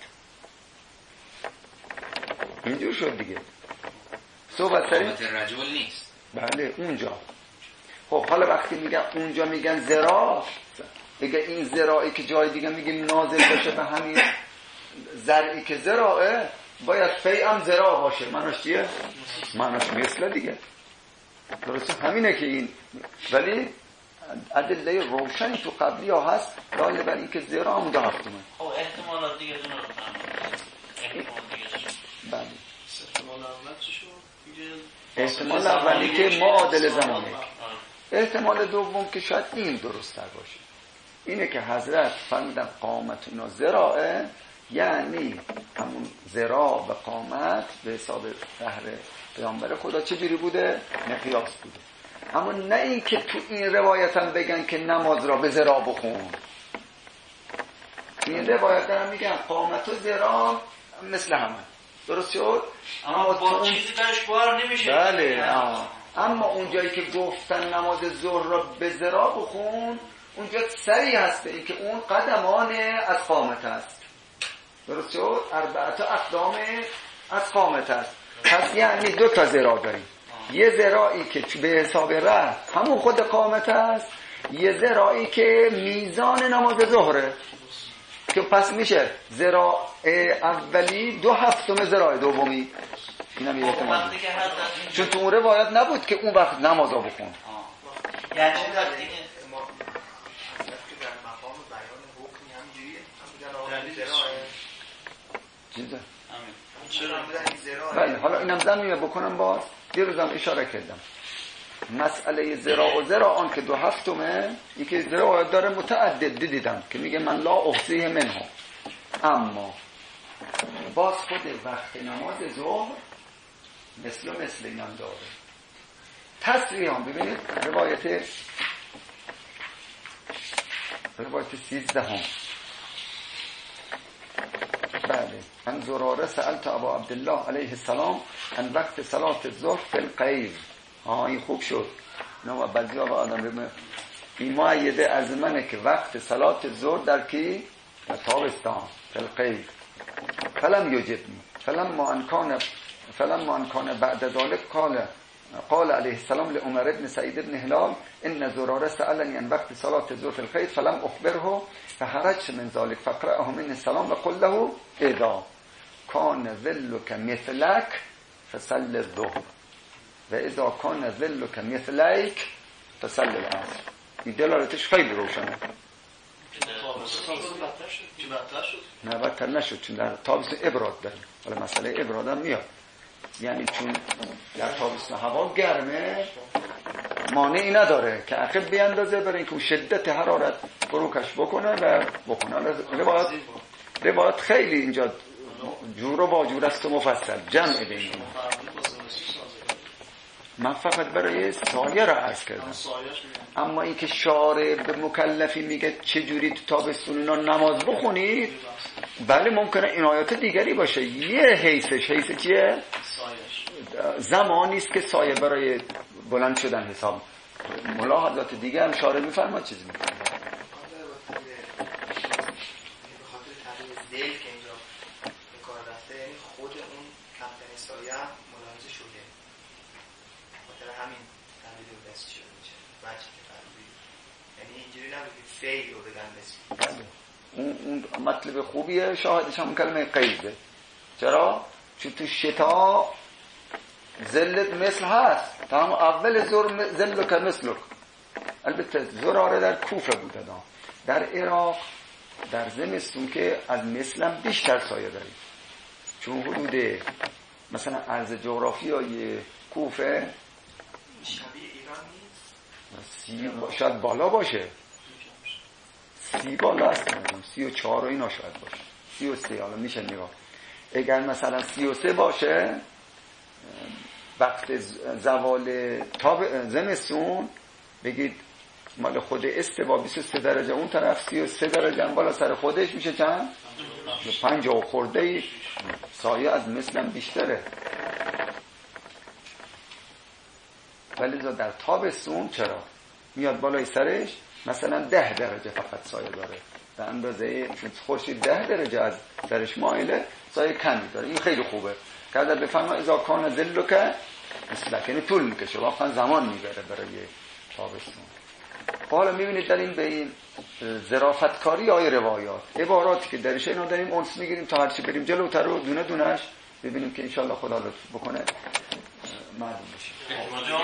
اینجور شد دیگه. صحبت سری قامت رجل نیست. بله اونجا. خب حالا وقتی میگن اونجا میگن ذراع، دیگه این ذراعی که جای دیگه میگه نازل بشه به همین ذرعی که ذراعه، باید فیعم ذراع باشه. معناش چیه؟ معناش مثل دیگه. درسته همینه که این، ولی ادله روشنی تو قبلی ها هست داله بر این که ذراع هم 2 هفتمه. خب احتمالات دیگه دونه رو احتمال دیگه بله. احتمال اول چی شد؟ احتمال اولی که معادل زمانه. احتمال دوم که شاید این درست تر باشه، اینه که حضرت فرمودن قامتنا ذراعه، یعنی همون ذراع و قامت به حساب بحر پیامبر خدا چجوری بوده؟ مقیاس بوده. اما نه این که تو این روایت هم بگن که نماز را به ذراع بخون. این روایت هم میگن قامت و ذراع مثل همه. درست شد؟ اما با چیزی درش بار نمیشه. بله. اما اونجایی که گفتن نماز ظهر را به ذراع بخون، اونجا سری هسته این که اون قدمان از قامت است. درست شد؟ 4 اقدام از قامت است. پس یعنی 2 تا ذراع داریم. یه ذراعی که به حساب ره همون خود قامت است، یه ذراعی که میزان نماز ظهره که پس میشه ذراع اولی 2 هفتم ذراع دومی. اینم یه احتمال. چون تو اون روایت نبود که اون وقت نمازا بخون. یعنی وقتی که در مقام بیان حکمی همجوریه، همون در ذراع چیزه. چرا؟ بله. حالا اینم زمینه بکنم باز. یه روزم اشاره کردم مسئله ذراع و ذراع آن که 2 هفتمه، یکی ذراع داره متعدد دیدم که میگه من لا احصیه منها، اما باز خود وقت نماز ظهر مثل اینم داره. تصریح هم ببینید روایت 13 هم. بله. من زراره سألت ابا عبدالله علیه السلام عن وقت صلاة الظهر فی القیظ. این خوب شد. نه بعضی ها آدم ببینه این معیده از منه که وقت صلاة الظهر در کی؟ در تابستان فی القیظ. فلم یجبنی فلما ان کان بعد ذلك قال علیه السلام لعمر بن سعید بن هلال ان زراره سألني عن وقت صلاة الظهر في القيظ فلم اخبره فخرجت من ذلك فقرأه من السلام وقل له اذا كان ذلك مثلك فصل الظهر. و اذا کان ظلک مثلیک فصل العصر. این دلالتش خیلی روشنه. نه بدتر نشد، چون در تابستون ابراد داریم. حالا مسئله ابراد هم میاد، یعنی چون در تابستون هوا گرمه مانعی نداره که عقب بیاندازه برای اینکه شدت حرارت فروکش بکنه و بکنه. روایت خیلی اینجا جور و باجور است و مفصل جمع بین. من فقط برای سایه را عرض کردم. اما اینکه شارع به مکلفی میگه چجوری تو تابستون اینا نماز بخونید، بله ممکنه این آیات دیگری باشه. یه حیث چیه؟ زمانی است که سایه برای بلند شدن حساب. ملاحظات دیگه هم شارع میفرماد چیزی میکنه. به خاطر تغییر ذیل که اینجا به کار رفته، یعنی خود اون کمترین سایه هم ملاحظه شده. خاطر همین تغییر رو دست شده میشه. وجه که تغییر، یعنی اینجوری نبودید فیل رو بگن بسید. اون مطلب خوبیه. شاهدش هم کلمه قیده. چرا؟ چون تو شتا ذلت مثل هست. تمام اول ذلک مثلک. البته زراره در کوفه بوده. در عراق در زمستون که از مثلم بیشتر سایه داریم، چون حدود مثلا عرض جغرافیای کوفه شبیه ایران نیست. شاید بالا باشه، 30 بالا است، 34 و اینا شاید باشه، 33 حالا میشه نگاه. اگر مثلا 33 باشه وقت زوال تاب زمستون، بگید مال خود استوا 23 درجه اون طرف، 33 درجه هم بالا سر خودش میشه چند؟ 50 خورده ای سایه از مثلم بیشتره. ولی در تابستون چرا میاد بالای سرش مثلا 10 درجه فقط سایه داره، به اندازه چون خورشید 10 درجه از سرش مایله، سایه کمی داره. این خیلی خوبه که اگر بفهمه اذا کان ذلک مثلک، یعنی طول میکشه، واقعا زمان میبره برای تابستون. حالا میبینید در این به این ظرافتکاری های روایات، عباراتی که درش اینا داریم اونس میگیریم تا هرچی بریم جلوتر و دونه دونش ببینیم که انشالله خدا لطف بکنه معلوم بشه.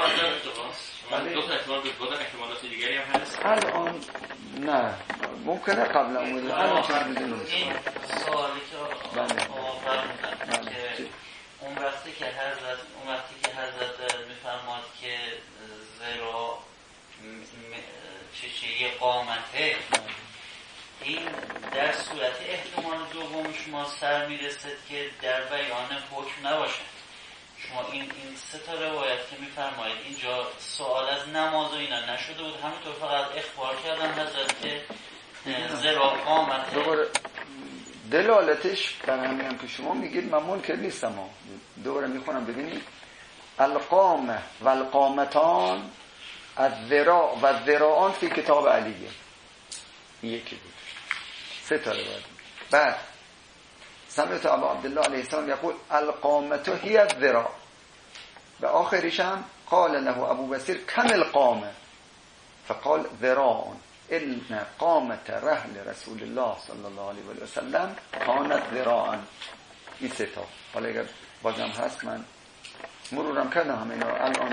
احتمالات دیگری هم هست الان نه ممکنه قبلا اومده الان چه میدونم. این سوالی که فرمودن که اون وقتی که حضرت میفرماد که زرا چه یه قامته، این در صورت احتمال دوم شما سر میرسد که در بیان حکم نباشه. شما این سه تا روایت که میفرمایید اینجا سوال از نماز و اینا نشده بود، همینطور فقط اخبار کردن حضرت که زرا قامته. دوباره دلالتش برای همین که شما میگید من منکر نیستم. دوباره میخونم ببینید القامه و القامتان الذراع و الذراعان فی کتاب علیه، یکی بود. سه تا روایت. بعد سمعت ابا عبدالله علیه السلام یقول القامت هی الذراع، و آخرش هم قال له ابو بصیر کم القامه فقال ذراع ان قامت رحل رسول الله صلی الله علیه و سلم کانت ذراعا. این سه تا. حالا اگر بازم هست من مرورم کردم همه اینا الان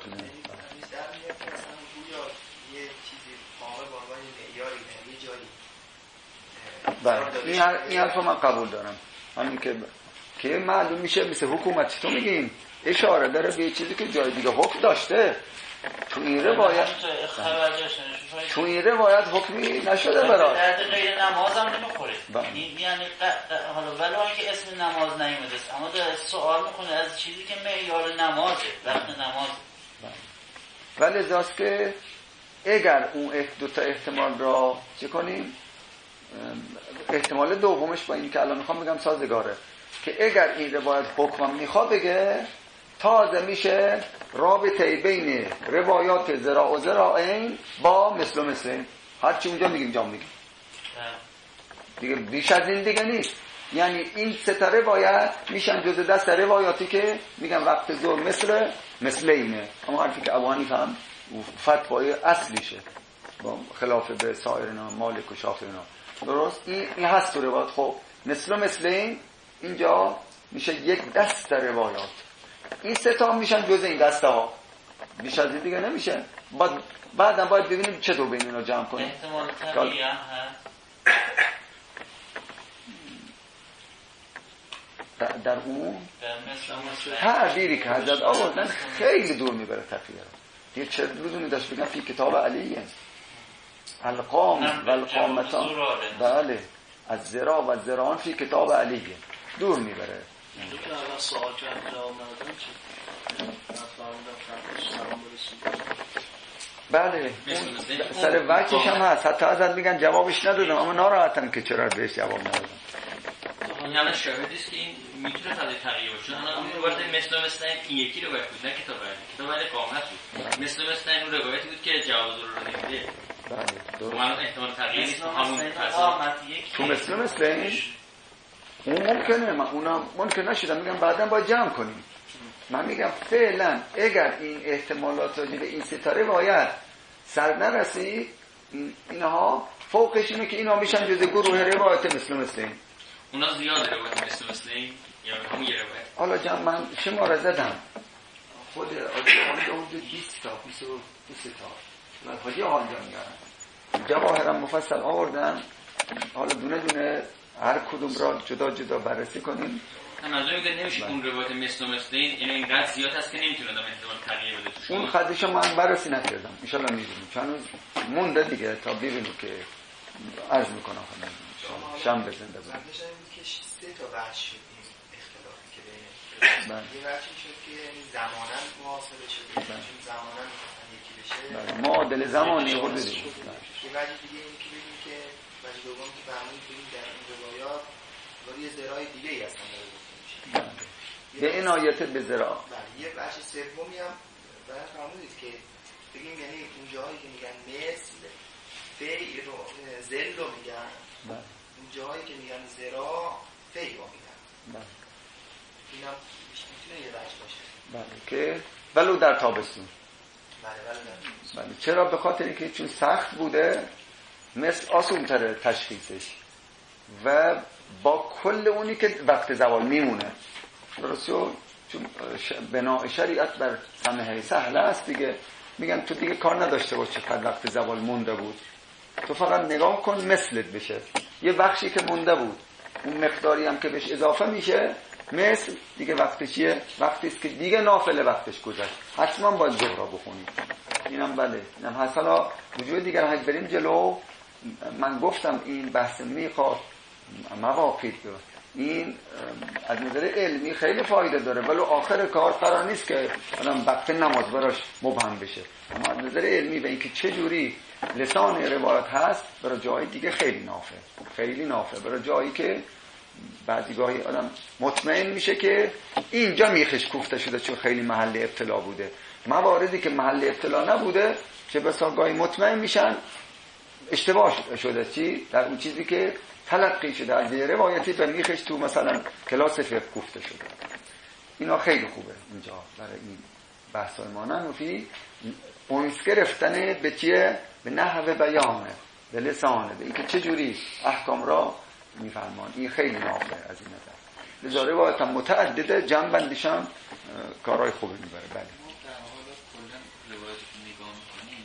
این حرف من قبول دارم. همین که معلوم میشه مثل حکومت تو میگیم اشاره داره به چیزی که جای دیگه حکم داشته. تو این روایت حکمی نشده برای درد غیر نماز هم نمیخوره. یعنی حالا ولی که اسم نماز نیومده است، اما در سوال میکنه از چیزی که معیار نمازه، وقت نماز. ولی ازاست که اگر اون دوتا احتمال را چه کنیم، احتمال دومش با این که الان میخوام بگم سازگاره، که اگر این روایت حکم میخواد بگه تازه میشه رابطه بین روایات ذراع و ذراعین با مثل و مثل. هرچی اونجا میگیم جا میگیم دیگه، بیش از این دیگه نیست. یعنی این سه تا روایت میشن جزء دست روایاتی که میگن وقت ظهر مثل اینه. اما حرفی که ابو حنیفه هم فتوای اصلیشه با خلاف به سایرنا مالک و شافعینا. درست این هست تو روایت. خب مثل این اینجا میشه یک دست روایات. این سه تا میشن جزء این دسته ها، بیش از این دیگه نمیشه. بعدم باید ببینیم چطور بین اینا جمع کنیم. احتمال طبیعی هم هست در اون مثل تعبیری که حضرت آوردن خیلی دور میبره تفیه رو. دیگه چه لزومی داشت بگن فی کتاب علیه القام و القامتان، بله از ذرا و ذران فی کتاب علیه، دور میبره. اینجا که اول سوال کردن جواب ندادن چی؟ بله سر وقتش هم هست، حتی ازت میگن جوابش ندادم، اما ناراحتن که چرا بهش جواب ندادم. این الان شاهدیست که این میتونه تغییر باشه. الان وارد مثل این یکی رو باید بود، نه کتاب قامت بود. مثل این روایتی بود که جواز رو نمیده. بله اون احتمال تغییر نیست. همون تو مثل این اون ممکنه، من اونم ممکن نشدم، میگم بعدا باید جمع کنیم. من میگم فعلا اگر این احتمالات راجع به این ستاره باید سر نرسید، اینها فوقش اینه که اینا میشن جزء گروه روایت مثل این. اونا زیاده روایت مثل این یا همون یه روایت. حالا جمع من شماره زدم خود آنجا 20 تا 22 تا من خودی آنجا میگم جواهرم مفصل آوردم. حالا دونه دونه هر کدوم را جدا جدا بررسی کنیم. منظور میگه نمیشه اون روایت مثل این یعنی اینقدر زیاد هست که نمیتونه آدم احتمال تغییر بده توش. اون خدش من بررسی نکردم، ان شاء الله میبینیم چون مونده دیگه تا ببینیم که عرض میکنم شام بزنده بود. بعدش این که 3 تا بحث شد این اختلافی که بین یه بحثی شد که یعنی زماناً محاسبه شده، چون زماناً یکی بشه معادل زمانی خود بدیم. یه وجه دیگه این که ببینیم که وجه دوم که فهمید ببینیم در این روایات ولی یه ذرای دیگه ای هستن داره گفته میشه به این آیت به ذرا. یه بخش سومی هم باید فرمودید که بگیم یعنی اون جاهایی که میگن مثل فی رو زل رو میگن، اون جاهایی که میگن ذرا فی رو میگن. این هم میتونه یه بخش باشه. بله که ولو در تابستون. بله. چرا؟ به خاطر اینکه چون سخت بوده مثل آسون تره تشخیصش و با کل اونی که وقت زوال میمونه. درسته؟ چون بنا شریعت بر سمحه سهل است دیگه. میگن تو دیگه کار نداشته باش چقدر وقت زوال مونده بود، تو فقط نگاه کن مثلت بشه. یه بخشی که مونده بود اون مقداری هم که بهش اضافه میشه مثل دیگه وقتی چیه؟ وقتی است که دیگه نافله وقتش گذشت، حتما باید ظهر را بخونید. اینم بله، اینم هست. حالا وجود دیگر هاش بریم جلو. من گفتم این بحث میخواد مواقیت این از نظر علمی خیلی فایده داره، ولی آخر کار قرار نیست که الان وقت نماز براش مبهم بشه. اما از نظر علمی به اینکه چه جوری لسان روایت هست برای جای دیگه خیلی نافع برای جایی که بعضی گاهی آدم مطمئن میشه که اینجا میخش کوفته شده چون خیلی محل ابتلا بوده. مواردی که محل ابتلا نبوده چه بسا گاهی مطمئن میشن اشتباه شده چی در اون چیزی که تلقی شده از یه روایتی به میخش تو مثلا کلاس فقه گفته شده. اینا خیلی خوبه اینجا برای این بحثای ما. نموفی اونس گرفتن به چیه؟ به نحو بیانه، به لسانه، به اینکه چجوری احکام را میفرمان. این خیلی نافع از این نظر. لذا روایت هم متعدده، جمع بندیش هم کارهای خوبی میبره. بله در حال کلا روایت که نگاه میکنیم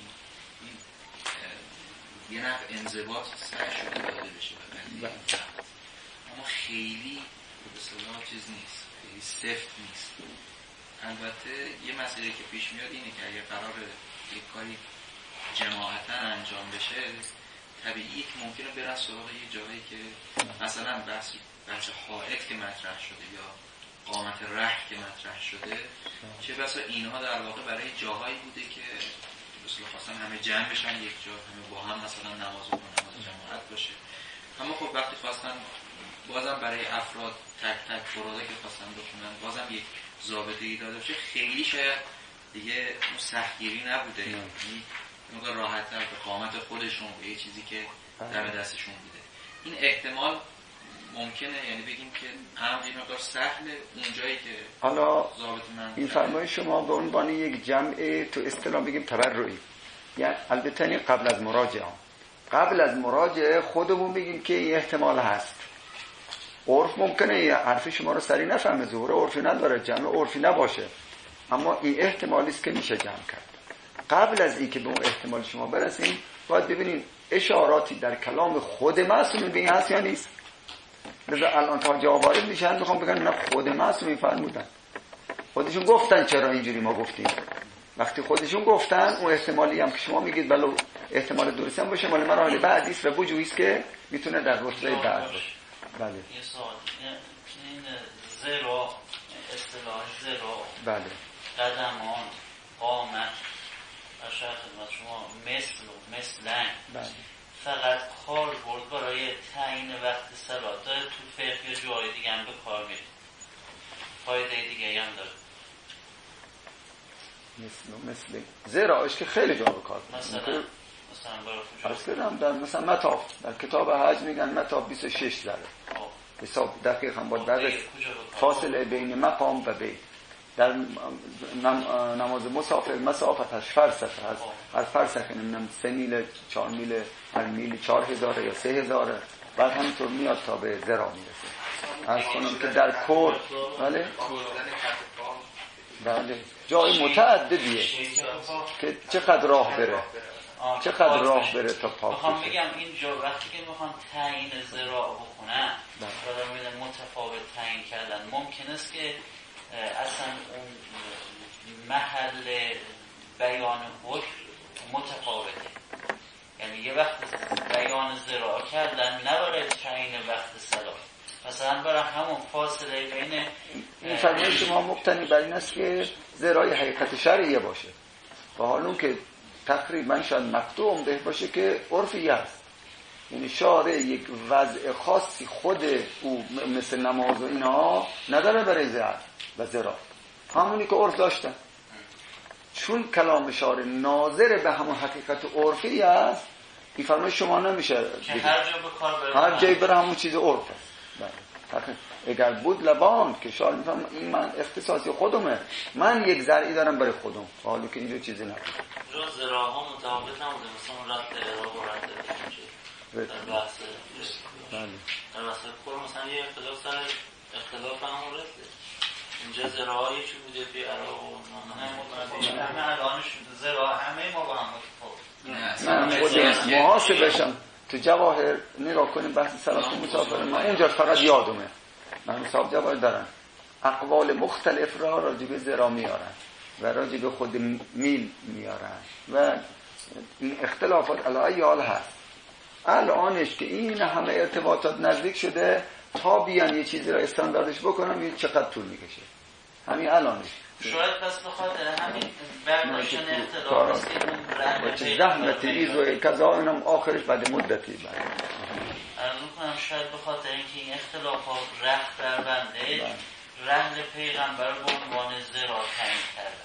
این یه نحو انضباط سعی شده داده بشه اما خیلی به اصطلاح چیز نیست، خیلی سفت نیست. البته یه مسئله که پیش میاد اینه که اگه قرار یک کاری جماعتا انجام بشه طبیعیه که ممکنه برن سراغ یه جایی که مثلا بحث حائط که مطرح شده یا قامت رح که مطرح شده، چه بسا اینها در واقع برای جاهایی بوده که مثلا خواستن همه جمع بشن یک جا، همه با هم مثلا نماز جماعت باشه. اما خب وقتی خواستن بازم برای افراد تک تک فراده که خواستن بخونن بازم یک ضابطه‌ای داده باشه، خیلی شاید دیگه اون سختگیری نبوده، یعنی مقدار راحت‌تر به قامت خودشون به یه چیزی که دم دستشون بوده. این احتمال ممکنه، یعنی بگیم که امر این مقدار سهله اونجایی که حالا ضابط من این فرمای شما به عنوان یک جمع تو اصطلاح بگیم تبرعی، یعنی البته قبل از مراجعه خودمون بگیم که این احتمال هست. عرف ممکنه حرف شما رو سریع نفهمه، ظهور عرفی نداره، جمع عرفی نباشه، اما این احتمالی است که میشه جمع کرد. قبل از اینکه به اون احتمال شما برسیم باید ببینیم اشاراتی در کلام خود معصومین به این هست یا نیست. لذا الان تا جواب وارد میشن میخوام بگم نه خود معصومین فرمودن، خودشون گفتن چرا اینجوری ما گفتیم. وقتی خودشون گفتن اون احتمالی هم که شما میگید ولو احتمال درست هم باشه مال مراحل بعدی است و وجودی است که میتونه در رتبه بعد باشه. بله. یه سوال، این زرا اصطلاح زرا بله. قدمان، قامت، اشاره خدمت شما مثلن بله. فقط کار برد برای تعیین وقت صلات داره تو فقه یا جای دیگه هم به کار میره، فایده دیگه هم داره. مثل زراش که خیلی جا به کار مثلا برای کجا؟ در مثلا مطاف در کتاب حج میگن مطاف 26 ذره. حساب دقیق هم باید در فاصله بین مقام و بیت. در نماز مسافر مسافتش فرسخه هست، هر فرسخه نمیدونم 3 میل 4 میل، هر میل 4000 یا 3000، بعد همینطور میاد تا به ذرا میرسه. عرض کنم که در کور بله جای متعددیه که چقدر راه بره تا پاک بخوام بگم اینجا وقتی که میخوام تعیین ذراع بکنم و میدن متفاوت تعیین کردن، ممکن است که اصلا اون محل بیان حکم متفاوته. یعنی یه وقت بیان ذراع کردن نه برای تعیین وقت صلاح، مثلا برای همون فاصله بین این فرمایش شما مبتنی بر این است که ذراع حقیقت شرعیه باشه و حالا که تقریبا شاید مقطوع به باشه که عرفی است. یعنی شارع یک وضع خاصی خود او مثل نماز و اینها نداره برای ذراع، همونی که عرف داشتن. چون کلام شارع ناظر به همون حقیقت عرفی است، این فرمایش شما نمیشه که هر جایی بره همون چیز عرف است. اگر بود لبان که شارع میفهم این من اختصاصی خودمه، من یک ذرعی دارم برای خودم، حالا که اینجا چیزی نبود. جز ذراع ها متفاوت نموده، مثلا رد اعراب و رد در بحث در بحث کور مثلا یه اختلاف سر اختلاف همون رسله. اینجا ذراع یکی بوده توی عراق و همه الانش ذراع همه ما با هم من خود محاسبشم تو جواهر نگاه کنیم بحث صلات مسافر، من اونجا فقط یادمه من حساب جواهر دارم اقوال مختلف را راجع به ذراع میارن و راجع به خود میل میارن و این اختلافات علی حال هست. الانش که این همه ارتباطات نزدیک شده تا بیان یه چیزی را استانداردش بکنم این چقدر طول میکشه. همین الانش شاید پس بخاطر همین برداشتن اختلاف است که اون چه زحمت ریز و کذا اینم آخرش بعد مدتی عرض میکنم شاید بخاطر اینکه این اختلافات رخت در بنده رحل پیغمبر به عنوان ذراع تعیین کردن،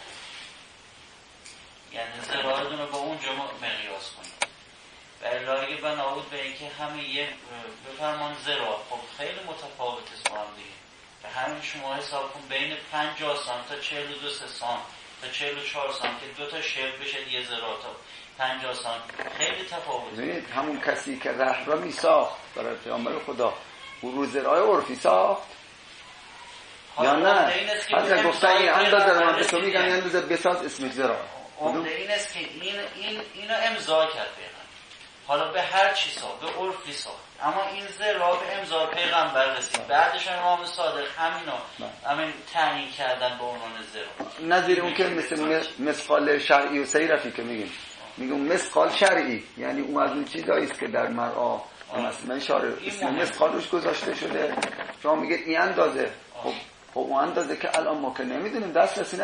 یعنی ذراع رو با اونجا مقیاس کنیم و الهی بنابود به اینکه همه یه بفرمان ذراع خب خیلی متفاوت است با هم دیگه و همین شما حساب کن بین 50 سانت تا 42 سانت تا 44 سانت که 2 تا شبر بشه یه ذراع تا 50 سانت خیلی تفاوت. ببینید همون کسی که ره را می ساخت برای پیامبر خدا او رو ذراع عرفی ساخت یا نه؟ حتی گفتن این اندازه رو من به تو میگم این اندازه بساز اسمش ذراع. عمده این است که اینو امضا کرد حالا به هر چی ساخت به عرفی ساخت، اما این ذراع به امضا پیغمبر رسید، بعدش امام صادق همین تعیین کردن به عنوان ذراع. نظیر اون که مثل مسقال شرعی و سیرفی که میگم مسقال شرعی، یعنی اون از اون چیزایی است که در مرعا مثلا شارع اسم مسقال روش گذاشته شده، شما میگه این اندازه. خب اون اندازه که الان ما که نمیدونیم، دسترسی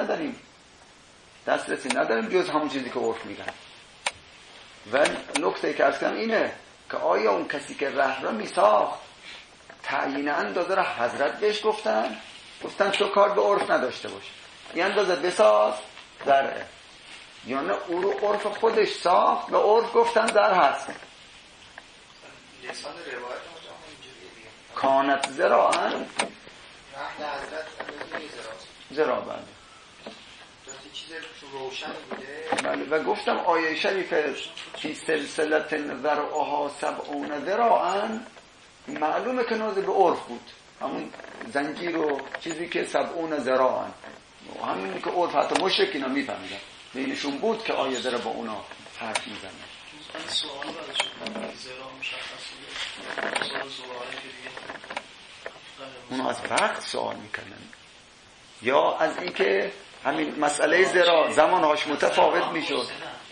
نداریم جز همون چیزی که عرف میگن. و نکته که ارز اینه که آیا اون کسی که ره را میساخت تعیین اندازه را حضرت بهش گفتن تو کار به عرف نداشته باش، این اندازه بساز ذره، یا نه او رو عرف خودش ساخت و عرف گفتن ذره هست. لسان روایت اینجوریه کانت ذراعاً رحل حضرت ذراع بله چیز روشن بوده. بله و گفتم آیه شریفه فی سلسلت ذرعها 70 ذراعاً معلومه که نازل به عرف بود، همون زنجیر و چیزی که 70 ذراعن، همین که عرف حتی مشرکینا میفهمیدن بینشون بود که آیه داره با اونا حرف میزنه. این سوال بعدش زرا مشخصه سوال زراره که دیگه اونا از وقت سوال میکنن یا از اینکه همین مسئله زرا زمانهاش متفاوت میشد.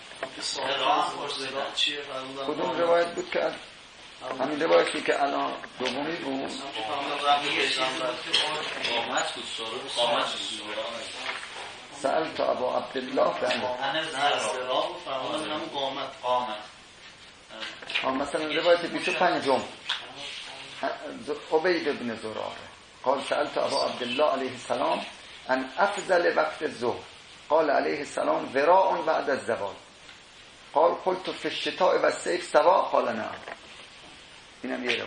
کدوم روایت بود که همین روایتی که الان دومی بود سألت ابا عبدالله مثلا روایت 25 عبید بن زراره قال سألت ابا عبدالله علیه السلام عن افضل وقت الظهر قال علیه السلام ذراع بعد الزوال قال قلت في الشتاء والصيف سواء قال نعم. اینم یه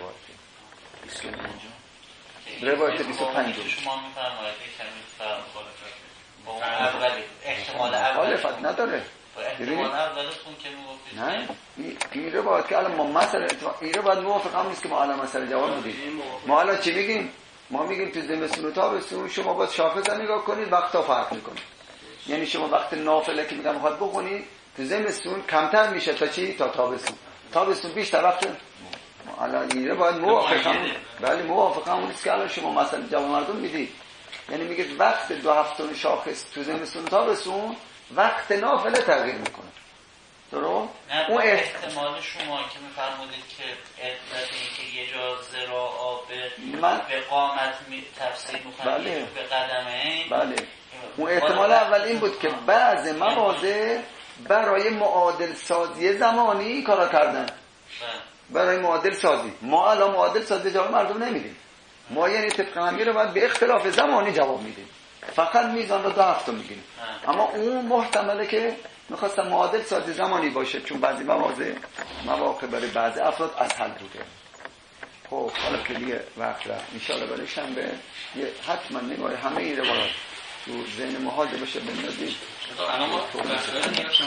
روایت 25 شما میفرمایید کمی فرق با اولی احتمال مخالفت نداره. احتمال اولتون که میگفتید نه این روایت که الان ما مثلا این روایت موافق هم نیست که ما الان مثلا جواب میدیم. ما الان چی میگیم؟ ما میگیم تو زمستون و تابستون شما باید شاخصا نگاه کنید، وقتا فرق میکنه. یعنی شما وقت نافله که میگم میخواد بخونید تو زمستون کمتر میشه تا چی؟ تا تابستون. تابستون بیشتر وقت الان این باید موافقم. بله موافقم اون است که الان شما مثلا جواب مردم میدید. یعنی میگید وقت 2 هفتون شاخص تو زمستون تابستون وقت نافله تغییر میکنه. درست؟ اون احتمال شما که میفرمودید که علت اینکه یه جا ذراع به قامت تفسیر میکنید بله. به قدمه بله. اون احتمال اول این بود که بعض مواضع برای معادل سازی زمانی کارا کردن. برای معادل سازی ما الان معادل سازی جواب مردم نمیدیم. ما یعنی طبق همین رو باید به اختلاف زمانی جواب میدیم، فقط میزان رو 2 هفته میگیم. اما اون محتمله که میخواستم معادل سازی زمانی باشه چون بعضی مواقع برای بعضی افراد اسهل بوده. خب حالا کلیه وقت رفت انشاءالله برای شنبه حتما نگاه همه این روایات تو ذهن ما حاضر بشه بندازید. الان ما بحث‌ها نگاشتیم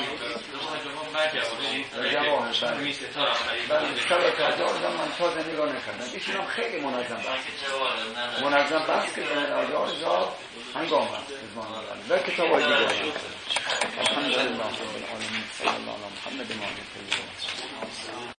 من تازه نگاه نکردم. ایشون هم خیلی منظم بحث که در آجار هنگام هست و کتاب های دیگه